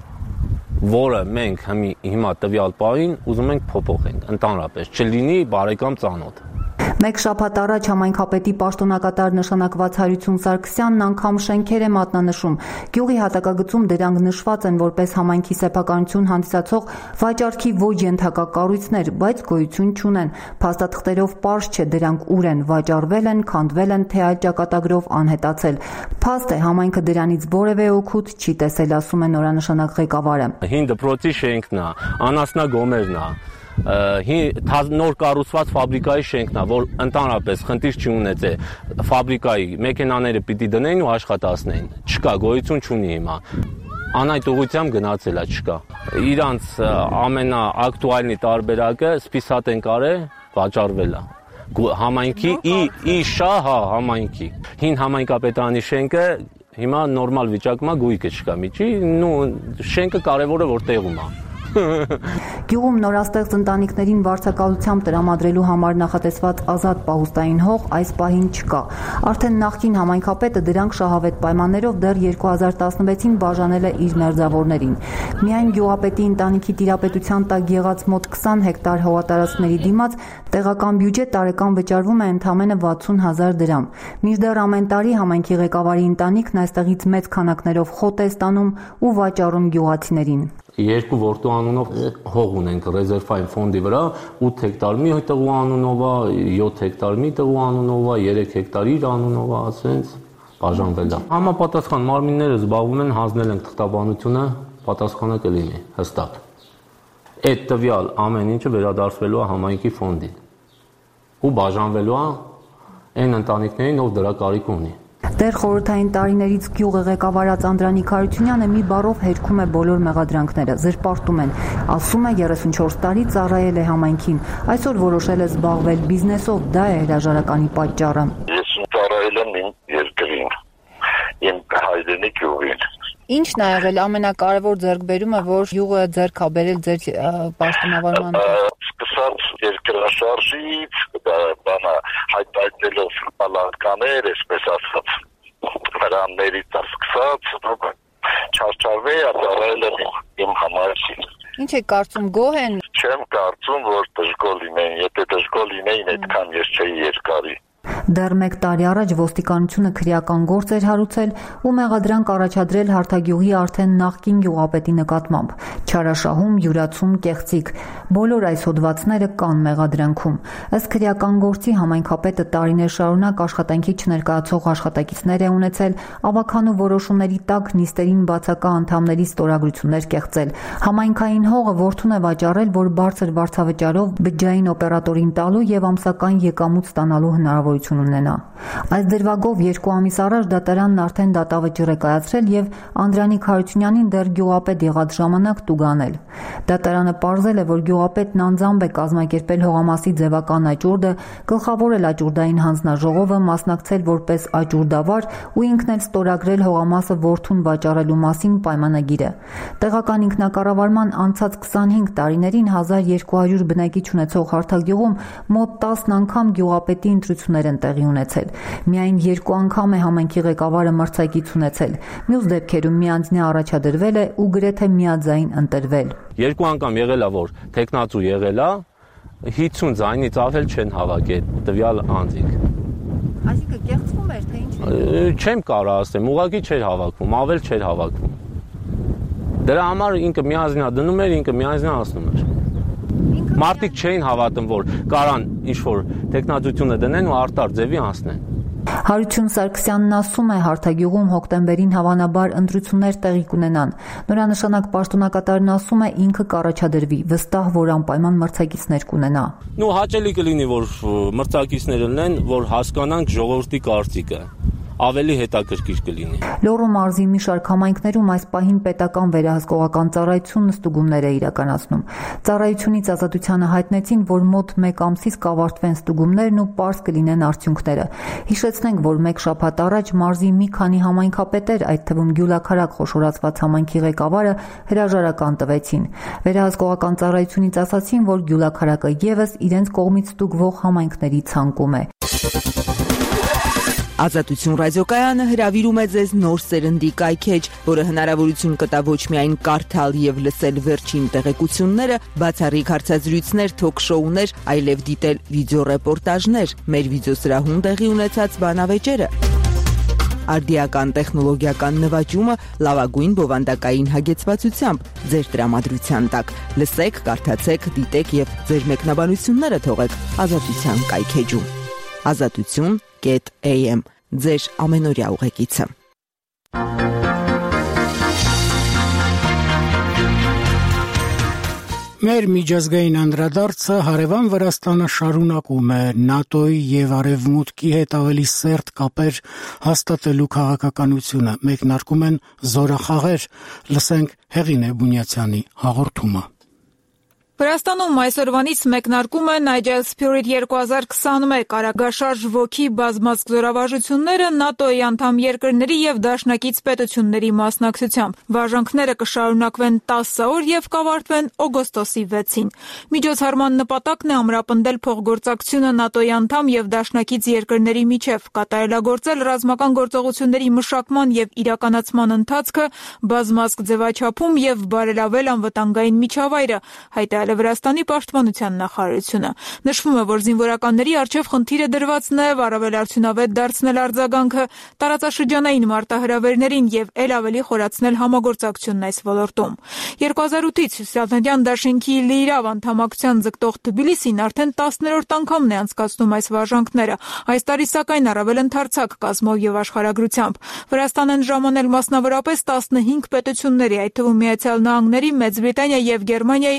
որը մենք հիմա տվյալ պահին ուզում ենք փոփոխենք, ընդհանրապես չլինի բարեկամ, ծանոթ։ Մեկ շաբաթ առաջ համայնքապետի պաշտոնակատար նշանակված Հարություն Սարգսյանն անգամ շենքեր է մատնանշում։ Գյուղի հատակագծում դրանք նշված են որպես համայնքի սեփականություն հանդիսացող վաճառքի ոչ ենթակա կառույցներ, բայց գոյություն չունեն։ Փաստաթղթերով պարզ չէ դրանք ուր են վաճառվել են, քանդվել են, թե այլ ճակատագրով անհետացել։ Փաստ է համայնքը դրանից որևէ օգուտ չի տեսել, ասում է նորանշանակ ղեկավարը։ Հին դպրոցի շենքն է, անասնագոմերն է, նոր կառուցված ֆաբրիկայի շենքն է, որ ընդհանրապես խնդիր չունեցե ֆաբրիկայի մեքենաները պիտի դնեն ու աշխատացնեն։ Չկա, գոյություն չունի հիմա։ Անայդ ուղղությամբ գնացել է, չկա։ Իրանց ամենաակտուալնի տարբերակը սպիսատենկար է, վաճառվել է։ Համայնքի համայնքի։ Հին համայնքապետարանի շենքը հիմա նորմալ վիճակում է, գույքը չկա միջի, շենքը կարևորը որ տեղում է։ Գյուղում նորաստեղծ ընտանիքներին վարձակալությամբ տրամադրելու համար նախատեսված ազատ պահուստային հող այս պահին չկա։ Արդեն նախկին համայնքապետը դրանք շահավետ պայմաններով դեռ 2016-ին բաժանել է իր մերձավորներին։ Միայն գյուղապետի ընտանիքի տիրապետության տակ եղած մոտ 20 հեկտար հողատարածքների դիմաց տեղական բյուջե տարեկան վճարվում է ընդամենը 60,000 դրամ։ Մինչդեռ ամեն տարի համայնքի ղեկավարի ընտանիքն այստեղից մեծ քանակներով խոտ է ստանում ու վաճառում գյուղացիներին։ Երկու որդու անունով հող ունենք ռեզերվային ֆոնդի վրա, 8 հեկտար մի տղու անունով է, 7 հեկտար մի տղու անունով է, 3 հեկտար իր անունով է, ասենց բաժանվել է։ Համապատասխան մարմինները զբաղվում են, հանձնել ենք թղթաբանությունը, պատասխանը կլինի հստակ։ Այդ տվյալ ամեն ինչը վերադարձվելու է համայնքի ֆոնդին ու բաժանվելու է այն ընտանիքներին, ով դրա կարիք ունի։ Դեռ խորհրդային տարիներից գյուղը ղեկավարած Անդրանիկ Հարությունյանը մի բառով հերքում է բոլոր մեղադրանքները, զրպարտում են։ Ասում է 34 տարի ծառայել է համայնքին, այսօր որոշել է զբաղվել բիզնեսով, դա է հրաժարականի պատճառը։ Ես ծառայել եմ իմ երկրին, իմ հայրենի գյուղին։ Ինչն է եղել ամենակարևոր ձեռքբերումը, որ գյուղը ձեռք է բերել ձեր պաշտոնավարման։ Սկսած երկրաշարժից, բանա հայտարարելով պալատկաներ, այսպես ասած, նրաններից սկսած, չարչարվե ծառայել եմ իմ համայնքին։ Ինչ է կարծում, գոհ են։ Չեմ կարծում, որ դժգոհ լինեին, եթե դժգոհ լինեին, այդքան ես չէի երկարի։ Դեռ 1 տարի առաջ ոստիկանությունը քրեական գործ էր հարուցել ու մեղադրանք առաջադրել Հարթագյուղի արդեն նախկին գյուղապետի նկատմամբ։ Չարաշահում, յուրացում, կեղծիք։ Բոլոր այս հոդվածները կան մեղադրանքում։ Ըստ քրեական գործի համայնքապետը տարիներ շարունակ աշխատանքի չներկայացող աշխատակիցներ է ունեցել, ավականու որոշումների տակ նիստերին բացակա անդամների ստորագրություններ կեղծել։ Համայնքային հողը որդուն է վաճառել, որ բարձր վարձավճարով բջջային օպերատորին տալու եւ ամսական եկամուտ ստանալու հնարավորություն ունենա։ Այս դրվագով 2 ամիս առաջ դատարանն արդեն դատավճիռ է կայացրել եւ Անդրանիկ Հարությունյանին դեռ գյուղապետ եղած ժամանակ տուգանել։ Դատարանը պարզել է, որ գյուղապետն անձամբ է կազմակերպել հողամասի ձևական աճուրդը, գլխավորել աճուրդային հանձնաժողովը, մասնակցել որպես աճուրդավար ու ինքն էլ ստորագրել հողամասը որդուն վաճառելու մասին պայմանագիրը։ Տեղական ինքնակառավարման անցած 25 տարիներին 1200 բնակիչ ունեցող Հարթագյուղում մոտ 10 անգամ գյուղապետի ընտրություններ են տեղի ունեցել։ Միայն 2 անգամ է համայնքի ղեկավարը մրցակից ունեցել։ Մյուս դեպքերում միանձնյա առաջադրվել է ու գրեթե միաձայն ընտրվել։ 2 անգամ եղել է, որ տեխնացու եղել է, 50 ձայնից ավել չեն հավաքել տվյալ անձինք։ Այսինքն կեղծվում էր, թե ինչ։ Չեմ կարող ասեմ, ուղղակի չէր հավաքվում, ավել չէր հավաքվում։ Դրա համար ինքը միանձնյա դնում էր, ինքը միանձնյա ասնում էր։ Մարդիկ չէին հավատում, որ կարան ինչ-որ տեխնատությունը դնեն ու արտար ձևի անցնեն։ Հարություն Սարգսյանն ասում է, Հարթագյուղում հոկտեմբերին հավանաբար ընտրություններ տեղի կունենան։ Նորանշանակ պաշտոնակատարն ասում է, ինքը կառաջադրվի, վստահ, որ անպայման մրցակիցներ կունենա։ Հաճելի կլինի, որ մրցակիցներ լինեն, որ հասկանանք ժողովրդի կարծիքը։ ավելի հետաքրքիր կլինի։ Լոռու մարզի մի շարք համայնքներում այս պահին պետական վերահսկողական ծառայությունն ստուգումներ է իրականացնում։ Ծառայությունից Ազատությանը հայտնեցին, որ մոտ 1 ամսից կավարտվեն ստուգումներն ու պարզ կլինեն արդյունքները։ Հիշեցնենք, որ 1 շաբաթ առաջ մարզի մի քանի համայնքապետեր, այդ թվում Գյուլաքարակ խոշորացված համայնքի ղեկավարը հրաժարական տվեցին։ Վերահսկողական ծառայությունից ասացին, որ Գյուլաքարակը ևս իրենց կողմից ստուգվող համայնքների ցանկում է։ Ազատություն ռադիոկայանը հրավիրում է ձեզ նոր սերնդի կայքեջ, որը հնարավորություն կտա ոչ միայն կարդալ եւ լսել վերջին տեղեկությունները, բացառիկ հարցազրույցներ, թոք-շոուներ, այլև դիտել վիդեոռեպորտաժներ, մեր վիդեոսրահում տեղի ունեցած բանավեճերը, արդիական տեխնոլոգիական նվաճումը լավագույն բովանդակային հագեցվածությամբ ձեր տրամադրության տակ։ Լսեք, կարդացեք, դիտեք եւ ձեր մեկնաբանությունները թողեք Ազատության կայքեջում։ Azatutyon.am ձեր ամենօրյա ուղեկիցը։ Մեր միջազգային անդրադարձը հարևան Վրաստանը շարունակում է ՆԱՏՕ-ի եւ Արևմուտքի հետ ավելի սերտ կապեր հաստատելու քաղաքականությունը։ Մեկնարկում են զորախաղեր։ Լսենք Հեղինե Բունյացյանի հաղորդումը։ Վրաստանում այսօրվանից մեկնարկում է Nigel Spirit 2021 արագաշարժ ոգի բազմազգ զորավարժությունները ՆԱՏՕ-ի անդամ երկրների եւ դաշնակից պետությունների մասնակցությամբ։ Վարժանքները կշարունակվեն 10 օր եւ կավարտվեն օգոստոսի 6-ին։ Միջոցառման նպատակն է ամրապնդել փոխգործակցությունը ՆԱՏՕ-ի անդամ եւ դաշնակից երկրների միջև, կատարելագործել ռազմական գործողությունների մշակման եւ իրականացման ընթացքը, բազմազգ ձևաչափում եւ բարելավել անվտանգային միջավայրը, հայտարարել Վրաստանի պաշտպանության նախարարությունը։ Նշվում է, որ զինվորականների առջև խնդիր է դրված նաև առավել արդյունավետ դարձնել արձագանքը տարածաշրջանային մարտահրավերներին եւ ել ավելի խորացնել համագործակցությունն այս ոլորտում։ 2008-ից Հյուսիսատլանտյան դաշինքի լիիրավ անդամակցության ձգտող Թբիլիսին արդեն 10-րդ անգամն է անցկացնում այս վարժանքները։ Այս տարի սակայն առավել ընդարձակ կազմով եւ աշխարհագրությամբ։ Վրաստան են ժամանել մասնավորապես 15 պետությունների, այդ թվում Միացյալ Նահանգների, Մեծ Բրիտանիա եւ Գերմանիայի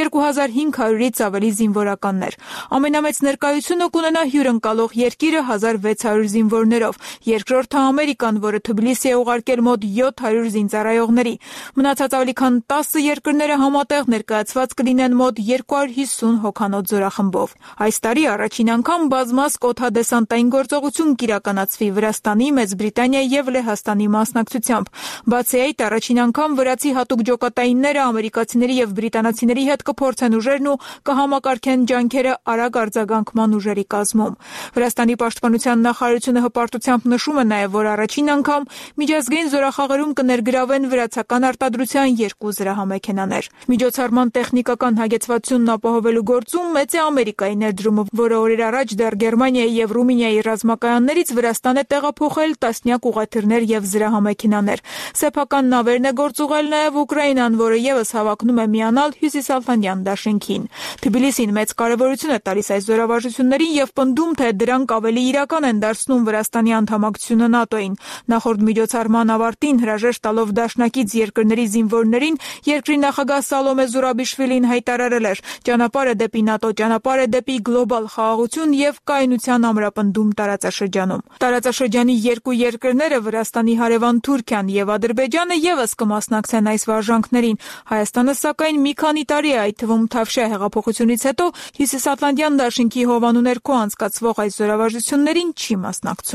2500-ից ավելի զինվորականներ։ Ամենամեծ ներկայությունը կունենա հյուրընկալող երկիրը 1600 զինվորներով, երկրորդը Ամերիկան, որը Թբիլիսի է ուղարկել մոտ 700 զինծառայողների։ Մնացած ավելի քան 10 երկրները համատեղ ներկայացված կլինեն մոտ 250 հոգանոց զորախմբով։ Այս տարի առաջին անգամ բազմազգ օդադեսանտային գործողություն կիրականացվի Վրաստանի, Մեծ Բրիտանիայի եւ Լեհաստանի մասնակցությամբ։ Բացի այդ, առաջին անգամ վրացի հատուկ ջոկատայինները ամերիկացիների եւ բրիտանացիների հետ կփորձեն ուժերն ու կհամակարգեն ջանքերը արագ արձագանքման ուժերի կազմում։ Վրաստանի պաշտպանության նախարարությունը հպարտությամբ նշում է նաև, որ առաջին անգամ միջազգային զորախաղերում կներգրավեն վրացական արտադրության 2 զրահամեքենաներ։ Միջոցառման տեխնիկական հագեցվածությունն ապահովելու գործում մեծ է Ամերիկայի ներդրումը, որը օրեր առաջ դեռ Գերմանիայի եւ Ռումինիայի ռազմակայաններից Վրաստան է տեղափոխել տասնյակ ուղղաթիռներ եւ զրահամեքենաներ։ Սեփական նավերն է գործուղել նաև Ուկրաինան, որը եւս հավակնում է միանալ Հյուսիսատլանտյան դաշինքին։ Թբիլիսին մեծ կարևորություն է տալիս այս զորավարժություններին եւ պնդում, թե դրանք ավելի իրական են դարձնում Վրաստանի անդամակցությունը ՆԱՏՕ-ին։ Նախորդ միջոցառման ավարտին հրաժեշտ տալով դաշնակից երկրների զինվորներին, երկրի նախագահ Սալոմե Զուրաբիշվիլին հայտարարել էր. «Ճանապարհը դեպի ՆԱՏՕ, ճանապարհը դեպի գլոբալ խաղաղություն եւ կայունության ամրապնդում տարածաշրջանում»։ Տարածաշրջանի երկու երկրները Վրաստանի հարևան Թուրքիան եւ Ադրբեջանը եւս կմասնակցեն այս վարժանքներին։ Հայաստանը սակայն մի քանի տարի է, այդ թվում Թավշյա հեղափոխությունից հետո Հյուսիսատլանտյան դաշինքի հովանու ներքո անցկացվող այս զորավարժություններին չի մասնակցում։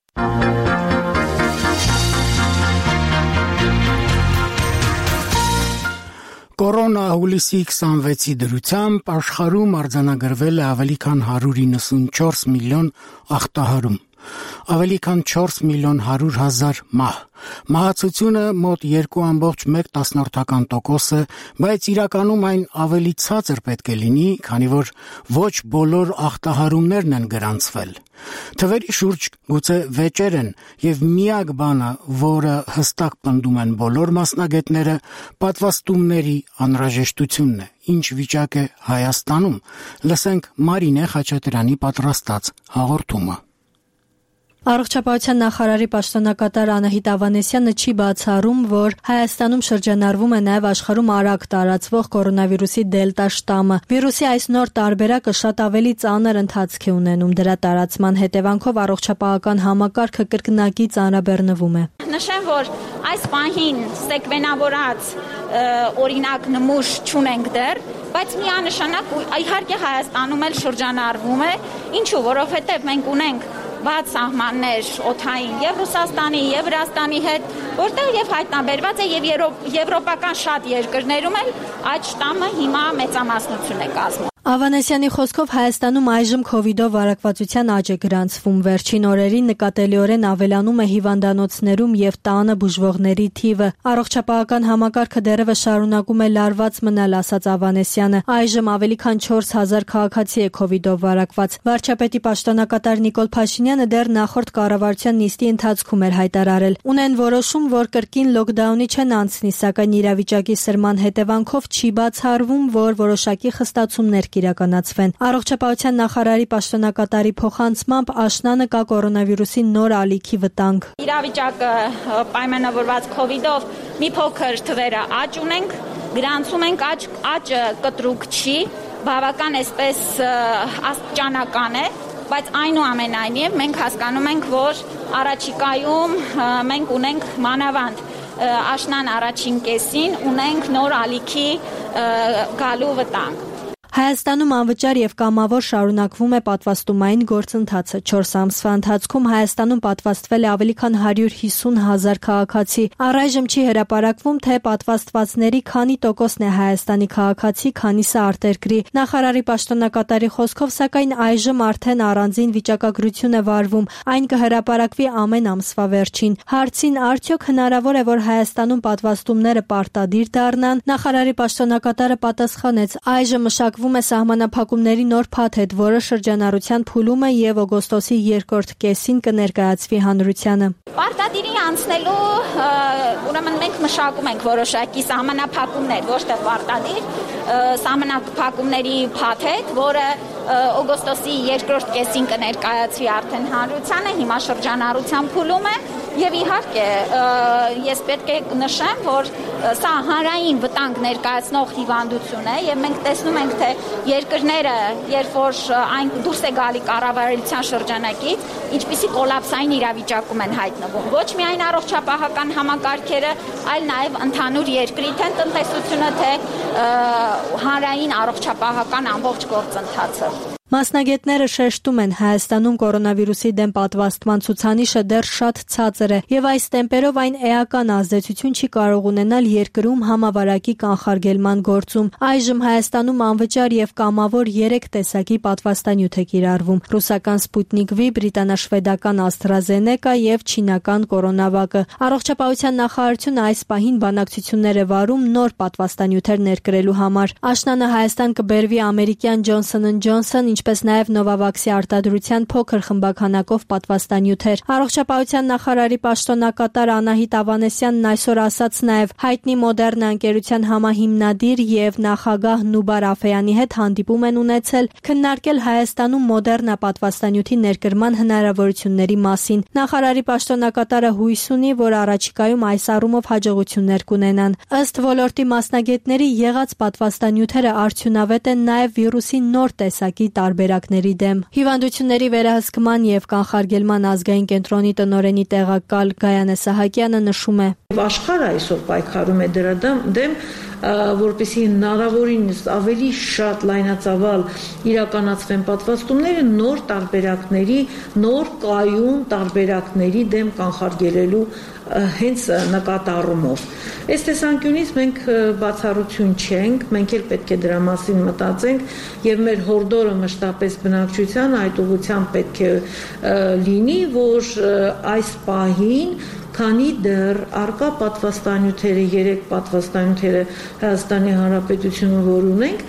Կորոնա հուլիսի 26-ի դրությամբ աշխարհում արձանագրվել է ավելի քան 194 միլիոն ախտահարում, ավելի քան 4 միլիոն 100 հազար մահ։ Մահացությունը մոտ 2.1%, բայց իրականում այն ավելի ցածր պետք է լինի, քանի որ ոչ բոլոր ախտահարումներն են գրանցվել։ Թվերի շուրջ գուցե վեճեր են, եւ միակ բանը, որը հստակ պնդում են բոլոր մասնագետները, պատվաստումների անհրաժեշտությունն է։ Ինչ վիճակ է Հայաստանում։ Լսենք Մարինե Խաչատրյանի պատրաստած հաղորդումը։ Առողջապահության նախարարի պաշտոնակատար Անահիտ Ավանեսյանը չի բացառում, որ Հայաստանում շրջանառվում է նաև աշխարհում արագ տարածվող կորոնավիրուսի դելտա շտամը։ Վիրուսի այս նոր տարբերակը շատ ավելի ծանր ընթացք է ունենում։ Դրա տարածման հետևանքով առողջապահական համակարգը կրկնակի ծանրաբեռնվում է։ Նշեմ, որ այս պահին սեկվենավորած օրինակ նմուշ չունենք դեռ, բայց միանշանակ իհարկե Հայաստանում էլ շրջանառվում է, ինչու, որովհետև մենք ունենք բաց սահմաններ օդային եւ Ռուսաստանի եւ Վրաստանի հետ, որտեղ եւ հայտնաբերված է եւ եվրոպական շատ երկրներում էլ այդ շտամը հիմա մեծամասնություն է կազմում։ Ավանեսյանի խոսքով Հայաստանում այժմ COVID-ով վարակվածության աճ է գրանցվում։ Վերջին օրերին նկատելիորեն ավելանում է հիվանդանոցներում եւ տանը բուժվողների թիվը։ Առողջապահական համակարգը դեռևս շարունակում է լարված մնալ, ասաց Ավանեսյանը։ Այժմ ավելի քան 4000 քաղաքացի է COVID-ով վարակված։ Վարչապետի պաշտոնակատար Նիկոլ Փաշինյանը դեռ նախորդ կառավարության նիստի ընթացքում էր հայտարարել. ունեն որոշում, որ կրկին լոկդաունի չեն անցնի, սակայն իրավիճակի սրման հետևանքով չի բացառվում, որ որոշակի խստացումներ իրականացվեն։ Առողջապահության նախարարի պաշտոնակատարի փոխանցմամբ աշնանը կա կորոնավիրուսի նոր ալիքի վտանգ։ Իրավիճակը պայմանավորված COVID-ով մի փոքր թվերը աճ ունենք, գրանցում ենք աճը կտրուկ չի, բավական այսպես աստիճանական է, բայց այնուամենայնիվ մենք հասկանում ենք, որ առաջիկայում մենք ունենք մանավանդ աշնան առաջին կեսին ունենք նոր ալիքի գալու վտանգ։ Հայաստանում անվճար եւ կամավոր շարունակվում է պատվաստումային գործընթացը։ 4 ամսվա ընթացքում Հայաստանում պատվաստվել է ավելի քան 150,000 քաղաքացի։ Առայժմ չի հրապարակվում, թե պատվաստվածների քանի տոկոսն է Հայաստանի քաղաքացի, քանիսը արտերկրի։ Նախարարի պաշտոնակատարի խոսքով, սակայն այժմ արդեն առանձին վիճակագրություն է վարվում։ Այն կհրապարակվի ամեն ամսվա վերջին։ Հարցին արդյոք հնարավոր է, որ Հայաստանում պատվաստումները պարտադիր դառնան, նախարարի պաշտոնակատարը պատասխանեց. այժմ մշակվում է սահմանափակումների նոր փաթեթ, որը շրջանառության փուլում է եւ օգոստոսի երկրորդ կեսին կներկայացվի հանրությանը։ Պարտադիրի անցնելու ուրեմն մենք մշակում ենք որոշակի սահմանափակումներ, ոչ թե պարտադիր, սահմանափակումների փաթեթ, որը օգոստոսի երկրորդ կեսին կներկայացվի արդեն հանրությանը, հիմա շրջանառության փուլում է եւ իհարկե ես պետք է նշեմ, որ սա հանրային վտանգ ներկայացնող հիվանդություն է եւ մենք տեսնում ենք, թե երկրները, երբ որ այն դուրս է գալի կառավարության շրջանակից, ինչպիսի կոլապսային իրավիճակում են հայտնվում։ Ոչ միայն առողջապահական համակարգերը, այլ նաեւ ընդհանուր երկրի թե տնտեսությունը, թե հանրային առողջապահական ամբողջ գործընթացը։ Մասնագետները շեշտում են, Հայաստանում կորոնավիրուսի դեմ պատվաստման ցուցանիշը դեռ շատ ցածր է եւ այս տեմպերով այն էական ազդեցություն չի կարող ունենալ երկրում համավարակի կանխարգելման գործում։ Այժմ Հայաստանում անվճար եւ կամավոր 3 տեսակի պատվաստանյութ է կիրառվում՝ ռուսական Sputnik V, բրիտանաշվեդական AstraZeneca եւ չինական Coronavac-ը։ Առողջապահության նախարարությունը այս պահին բանակցություններ է վարում նոր պատվաստանյութեր ներկրելու համար։ Աշնանը Հայաստան կբերվի ամերիկյան Johnson & Johnson, ինչպես նաև Novavax-ի արտադրության փոքր խմբականակով պատվաստանյութեր։ Առողջապահության նախարարի պաշտոնակատար Անահիտ Ավանեսյանն այսօր ասաց նաև հայտնի Moderna ընկերության համահիմնադիր եւ նախագահ Նուբար Աֆեյանի հետ հանդիպում են ունեցել քննարկել Հայաստանում Moderna պատվաստանյութի ներկրման հնարավորությունների մասին։ Նախարարի պաշտոնակատարը հույս ունի, որ առաջիկայում այս առումով հաջողություններ կունենան։ Ըստ ոլորտի մասնագետների, եղած պատվաստանյութերը արդյունավետ են նաև վիրուսի նոր տեսակի տարբերակների դեմ։ Հիվանդությունների վերահսկման եւ կանխարգելման ազգային կենտրոնի տնօրենի տեղակալ Գայանե Սահակյանը նշում է. Աշխարհը այսօր պայքարում է դրա դեմ, որպեսզի հնարավորինս ավելի շատ լայնածավալ իրականացվեն պատվաստումները նոր տարբերակների, նոր կայուն տարբերակների դեմ կանխարգելելու հենց նկատառումով։ Այս տեսանկյունից մենք բացառություն չենք, մենք էլ պետք է դրա մասին մտածենք եւ մեր հորդորը մշտապես բնակչության այդ ուղղությամբ պետք է լինի, որ այս պահին քանի դեռ արկա պատվաստանյութերը, 3 պատվաստանյութերը Հայաստանի Հանրապետությունում որ ունենք,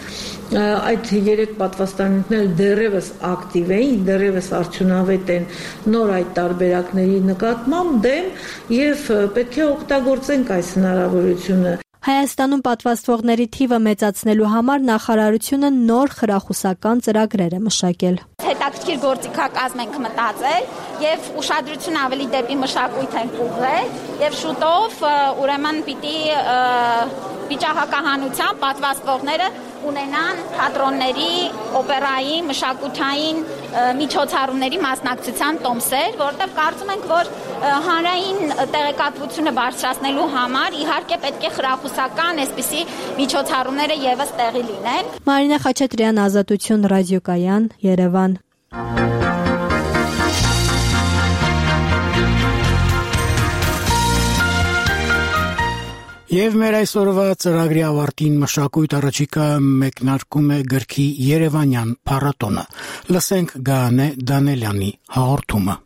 այդ 3 պատվաստանյութները դեռևս ակտիվ են, դեռևս արդյունավետ են նոր այդ տարբերակների նկատմամբ դեմ եւ պետք է օգտագործենք այս հնարավորությունը։ Հայաստանում պատվաստվողների թիվը մեծացնելու համար նախարարությունը նոր խրախուսական ծրագրեր է մշակել։ հետաքրքիր գործիքակազմ ենք մտածել եւ ուշադրություն ավելի դեպի մշակույթ ենք ուղղել եւ շուտով ուրեմն պիտի վիճահակահանության պատվաստվողները ունենան թատրոնների, օպերայի, մշակութային միջոցառումների մասնակցության տոմսեր, որտեղ կարծում ենք, որ հանրային տեղեկատվությունը բարձրացնելու համար իհարկե պետք է խրախուսական այսպիսի միջոցառումները եւս տեղի լինեն։ Մարինե Խաչատրյան, Ազատություն ռադիոկայան, Երևան։ Եվ մեր այսօրվա ծրագրի ավարտին մշակույթ առաջիկա մեկնարկում է գրքի Երևանյան փառատոնը։ Լսենք Գայանե Դանելյանի հաղորդումը։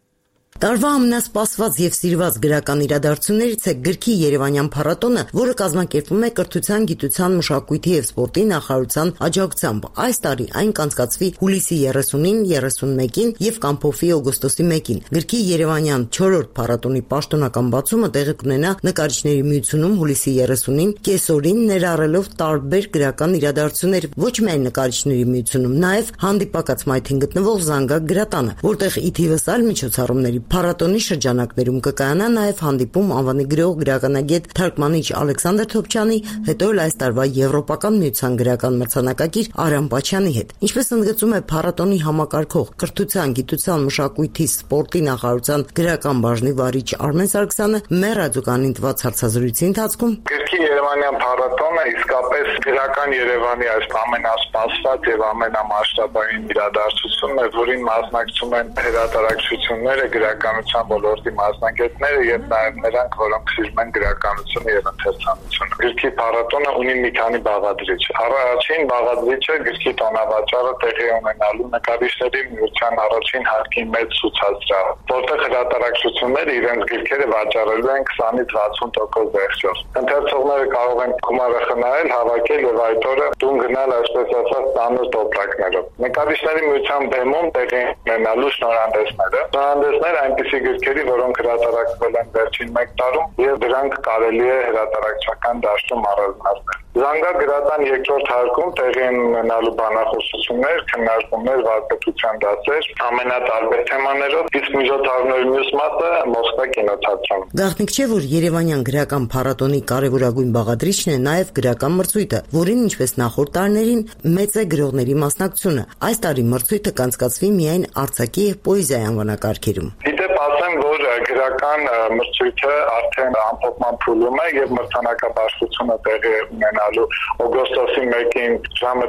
Տարվա ամենասպասված եւ սիրված գրական իրադարձություններից է գրքի Երևանյան փառատոնը, որը կազմակերպվում է Կրթության, Գիտության, Մշակույթի եւ Սպորտի նախարարության աջակցությամբ։ Այս տարի այն կանցկացվի հուլիսի 30-ին, 31-ին եւ կամփոփվի օգոստոսի 1-ին։ Գրքի Երևանյան 4-րդ փառատոնի պաշտոնական բացումը տեղի կունենա Նկարիչների միությունում հուլիսի 30-ին, կեսօրին ներառելով տարբեր գրական իրադարձություններ, ոչ միայն Նկարիչների միությունում, նաեւ հանդիպակաց մայթին գտնվող Զանգակ գրատանը, որտեղ ի թիվս այլ միջոցառումների Փառատոնի շրջանակներում կկայանա նաև հանդիպում անվանի գրող գրականագետ թարգմանիչ Ալեքսանդր Թոփչյանի, հետո էլ այս տարվա Եվրոպական միության գրական մրցանակակիր Արամ Պաչյանի հետ։ Ինչպես ընդգծում է փառատոնի համակարգող Կրթության, Գիտության, Մշակույթի, Սպորտի նախարարության գրական բաժնի վարիչ Արմեն Սարգսյանը, մեր ռադիոկայանին տված հարցազրույցի ընթացքում Գրքի Երևանյան փառատոնը իսկապես գրական Երևանի այս ամենասպասված եւ ամենամասշտաբային իրադարձությունն է, որին մասնակցում են հրատարակչությունները, գրականության ոլորտի մասնագետները եւ նաեւ նրանք, որոնք սիրում են գրականությունը եւ ընթերցանությունը։ Գրքի փառատոնը ունի մի քանի բաղադրիչ։ Առաջին բաղադրիչը գրքի տոնավաճառը տեղի ունենալու Նկարիչների միության առաջին հարկի մեծ ցուցադրավ, որտեղ հրատարակչությունները իրենց գրքերը վաճառելու են 20-ից 60% զեղչով։ Ընթերցողները կարող են գումարը խնայել, հավաքել եւ այդ օրը տուն գնալ, այսպես ասած, ծանր տոպրակներով։ Նկարիչների միության բեմում տեղի ունենալու շնորհանդեսները այնպիսի գրքերի, որոնք հրատարակվել են վերջին 1 տարում եւ դրանք կարելի է հրատարակչական դաշտում առանձնացնել։ Զանգակ գրատան երկրորդ հարկում տեղի են ունենալու բանախոսություններ, քննարկումներ, վարպետության դասեր, ամենատարբեր թեմաներով, իսկ միջոցառումների մյուս մասը Մոսկվա կինոթատրոն։ Գաղտնիք չէ, որ Երևանյան գրական փառատոնի կարևորագույն բաղադրիչն է նաեւ գրական մրցույթը, որին ինչպես նախորդ տարիներին մեծ է գրողների մասնակցությունը։ Այս տարի մրցույթը կանցկացվի միայն արձակի եւ պոեզիայի անվանակարգերում։ Ասեմ, որ գրական մրցույթը արդեն ամփոփման փուլում է եւ մրցանակաբաշխությունը տեղի ունենալու օգոստոսի 1-ին ժամը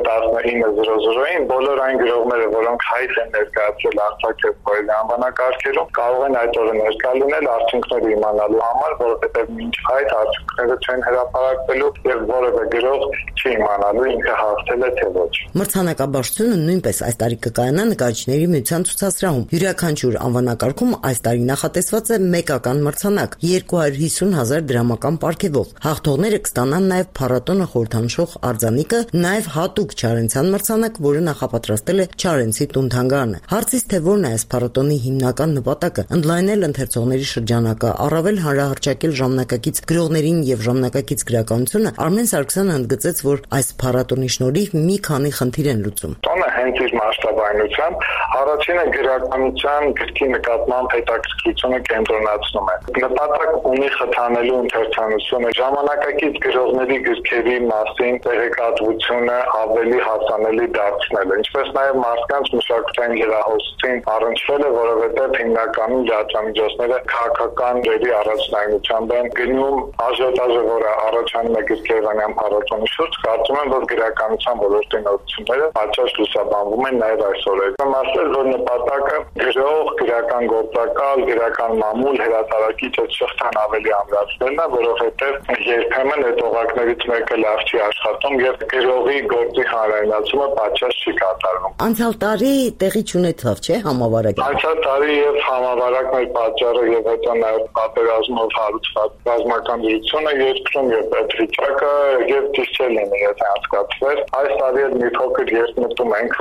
19:00-ին բոլոր այն գրողները, որոնք հայտ են ներկայացել արձակ եւ պոեզիա անվանակարգերում, կարող են այդ օրը ներկա լինել արդյունքները իմանալու համար, որովհետեւ մինչ այդ արդյունքները չեն հրապարակվելու եւ որևէ գրող չի իմանալու ինքը հաղթել է թե ոչ։ Մրցանակաբաշխությունը նույնպես այս տարի կկայանա Նկարիչների միության ցուցասրահում։ Յուրաքանչյուր անվանակարգում այս տարի նախատեսված է մեկական մրցանակ 250,000 դրամական պարգևով։ Հաղթողները կստանան նաև փառատոնը խորհրդանշող արձանիկը, նաև հատուկ Չարենցյան մրցանակ, որը նախապատրաստել է Չարենցի տուն-թանգարանը։ Հարցից թե որն է այս փառատոնի հիմնական նպատակը, ընդլայնել ընթերցողների շրջանակը, առավել հանրահռչակել ժամանակակից գրողներին եւ ժամանակակից գրականությունը, Արմեն Սարգսյանը ընդգծեց, որ այս փառատոնի շնորհիվ մի քանի խնդիր են լուծում։ Տոնը հենց իր մասշտաբայնությամբ առաջինը գրականության գրքի նկատմամբ հետաքրքրությունը կենտրոնացնում է։ Նպատակ ունի խթանելու ընթերցանությունը, ժամանակակից գրողների գրքերի մասին տեղեկատվությունը ավելի հասանելի դարձնելը, ինչպես նաև մարդկանց մշակութային լրահոսին առնչվելը, որովհետև հիմնականում լրատվամիջոցները քաղաքական դերի առաջնայնությամբ են գնում աժիոտաժը, որը առաջանում է գրքի Երևանյան փառատոնի շուրջ, կարծում եմ, որ գրականության ոլորտի նորությունները պատշաճ լուսաբանվում են նաև այսօր։ Եմ ասել, որ նպատակը գրող, գրական գործակալ, գրական մամուլ, հրատարակիչը շղթան ավելի ամրացնելն է, որովհետև երբեմն այդ օղակներից մեկը լավ չի աշխատում եւ գրողի գործի հանրայնացումը պատշաճ չի կատարվում։ Անցյալ տարի տեղի չունեցավ, չէ՞, համավարակը։ Անցյալ տարի եւ համավարակն էր պատճառը եւ հետո նաեւ պատերազմով հարուցված ռազմական դրությունը երկրում եւ այդ վիճակը եւ ճիշտ չէ լինի, եթե անցկացվեր։ Այս տարի էլ մի փոքր երթմտում ենք,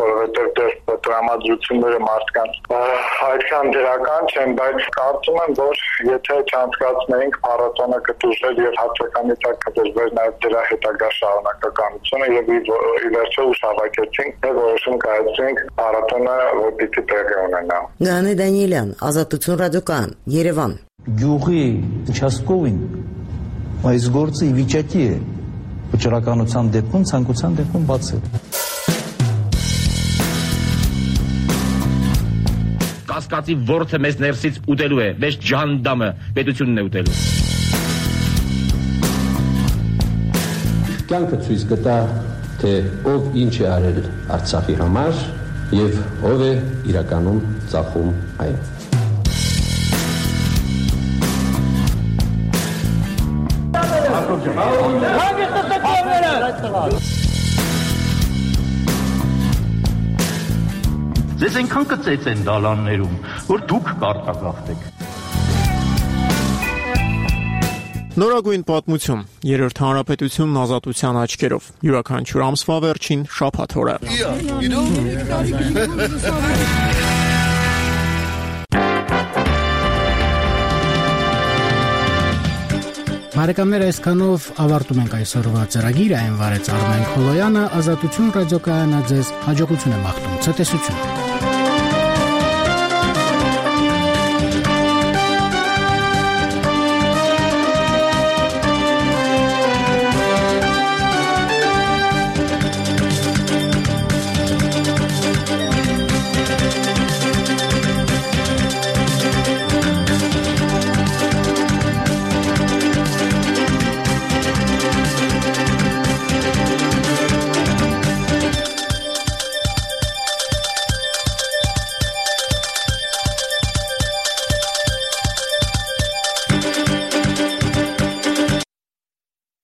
որովհետև դեռ տրամադրությունները մարդկանց այդքան դրական չեն, բայց կարծում եմ, որ եթե չանցկացնեինք փառատոնը կտուժեր եւ հատկականի տակ կդրվեր նաեւ դրա հետագա շարունակականությունը եւ ի վերջո ուշադրեցինք եւ որոշում կայացրինք փառատոնը որ պիտի տեղի ունենա։ Գանե Դանիելյան, Ազատություն ռադիոկայան, Երևան։ Գյուղի участковին այս գործը ի վիճակի է վճռականության դեպքում ցանկության դեպքում բացել։ Կասկածի ворթը մեզ ներսից ուտելու է, մեզ ջանդամը պետությունն է ուտելու։ Կյանքը ցույց կտա, թե ով ինչ է արել Արցախի համար եւ ով է իրականում ծախում այն։ Ձեզ այնքան կծեց են դալաններում, որ դուք կարտագաղթեք։ Նորագույն պատմություն, Երրորդ հանրապետությունն ազատության աչքերով, յուրաքանչյուր ամսվա վերջին շաբաթ օրը։ Բարեկամներ, այսքանով ավարտում ենք այսօրվա ծրագիրը, այն վարեց Արմեն Խոլոյանը, Ազատություն ռադիոկայանը ձեզ հաջողություն է մաղթում, ցտեսություն։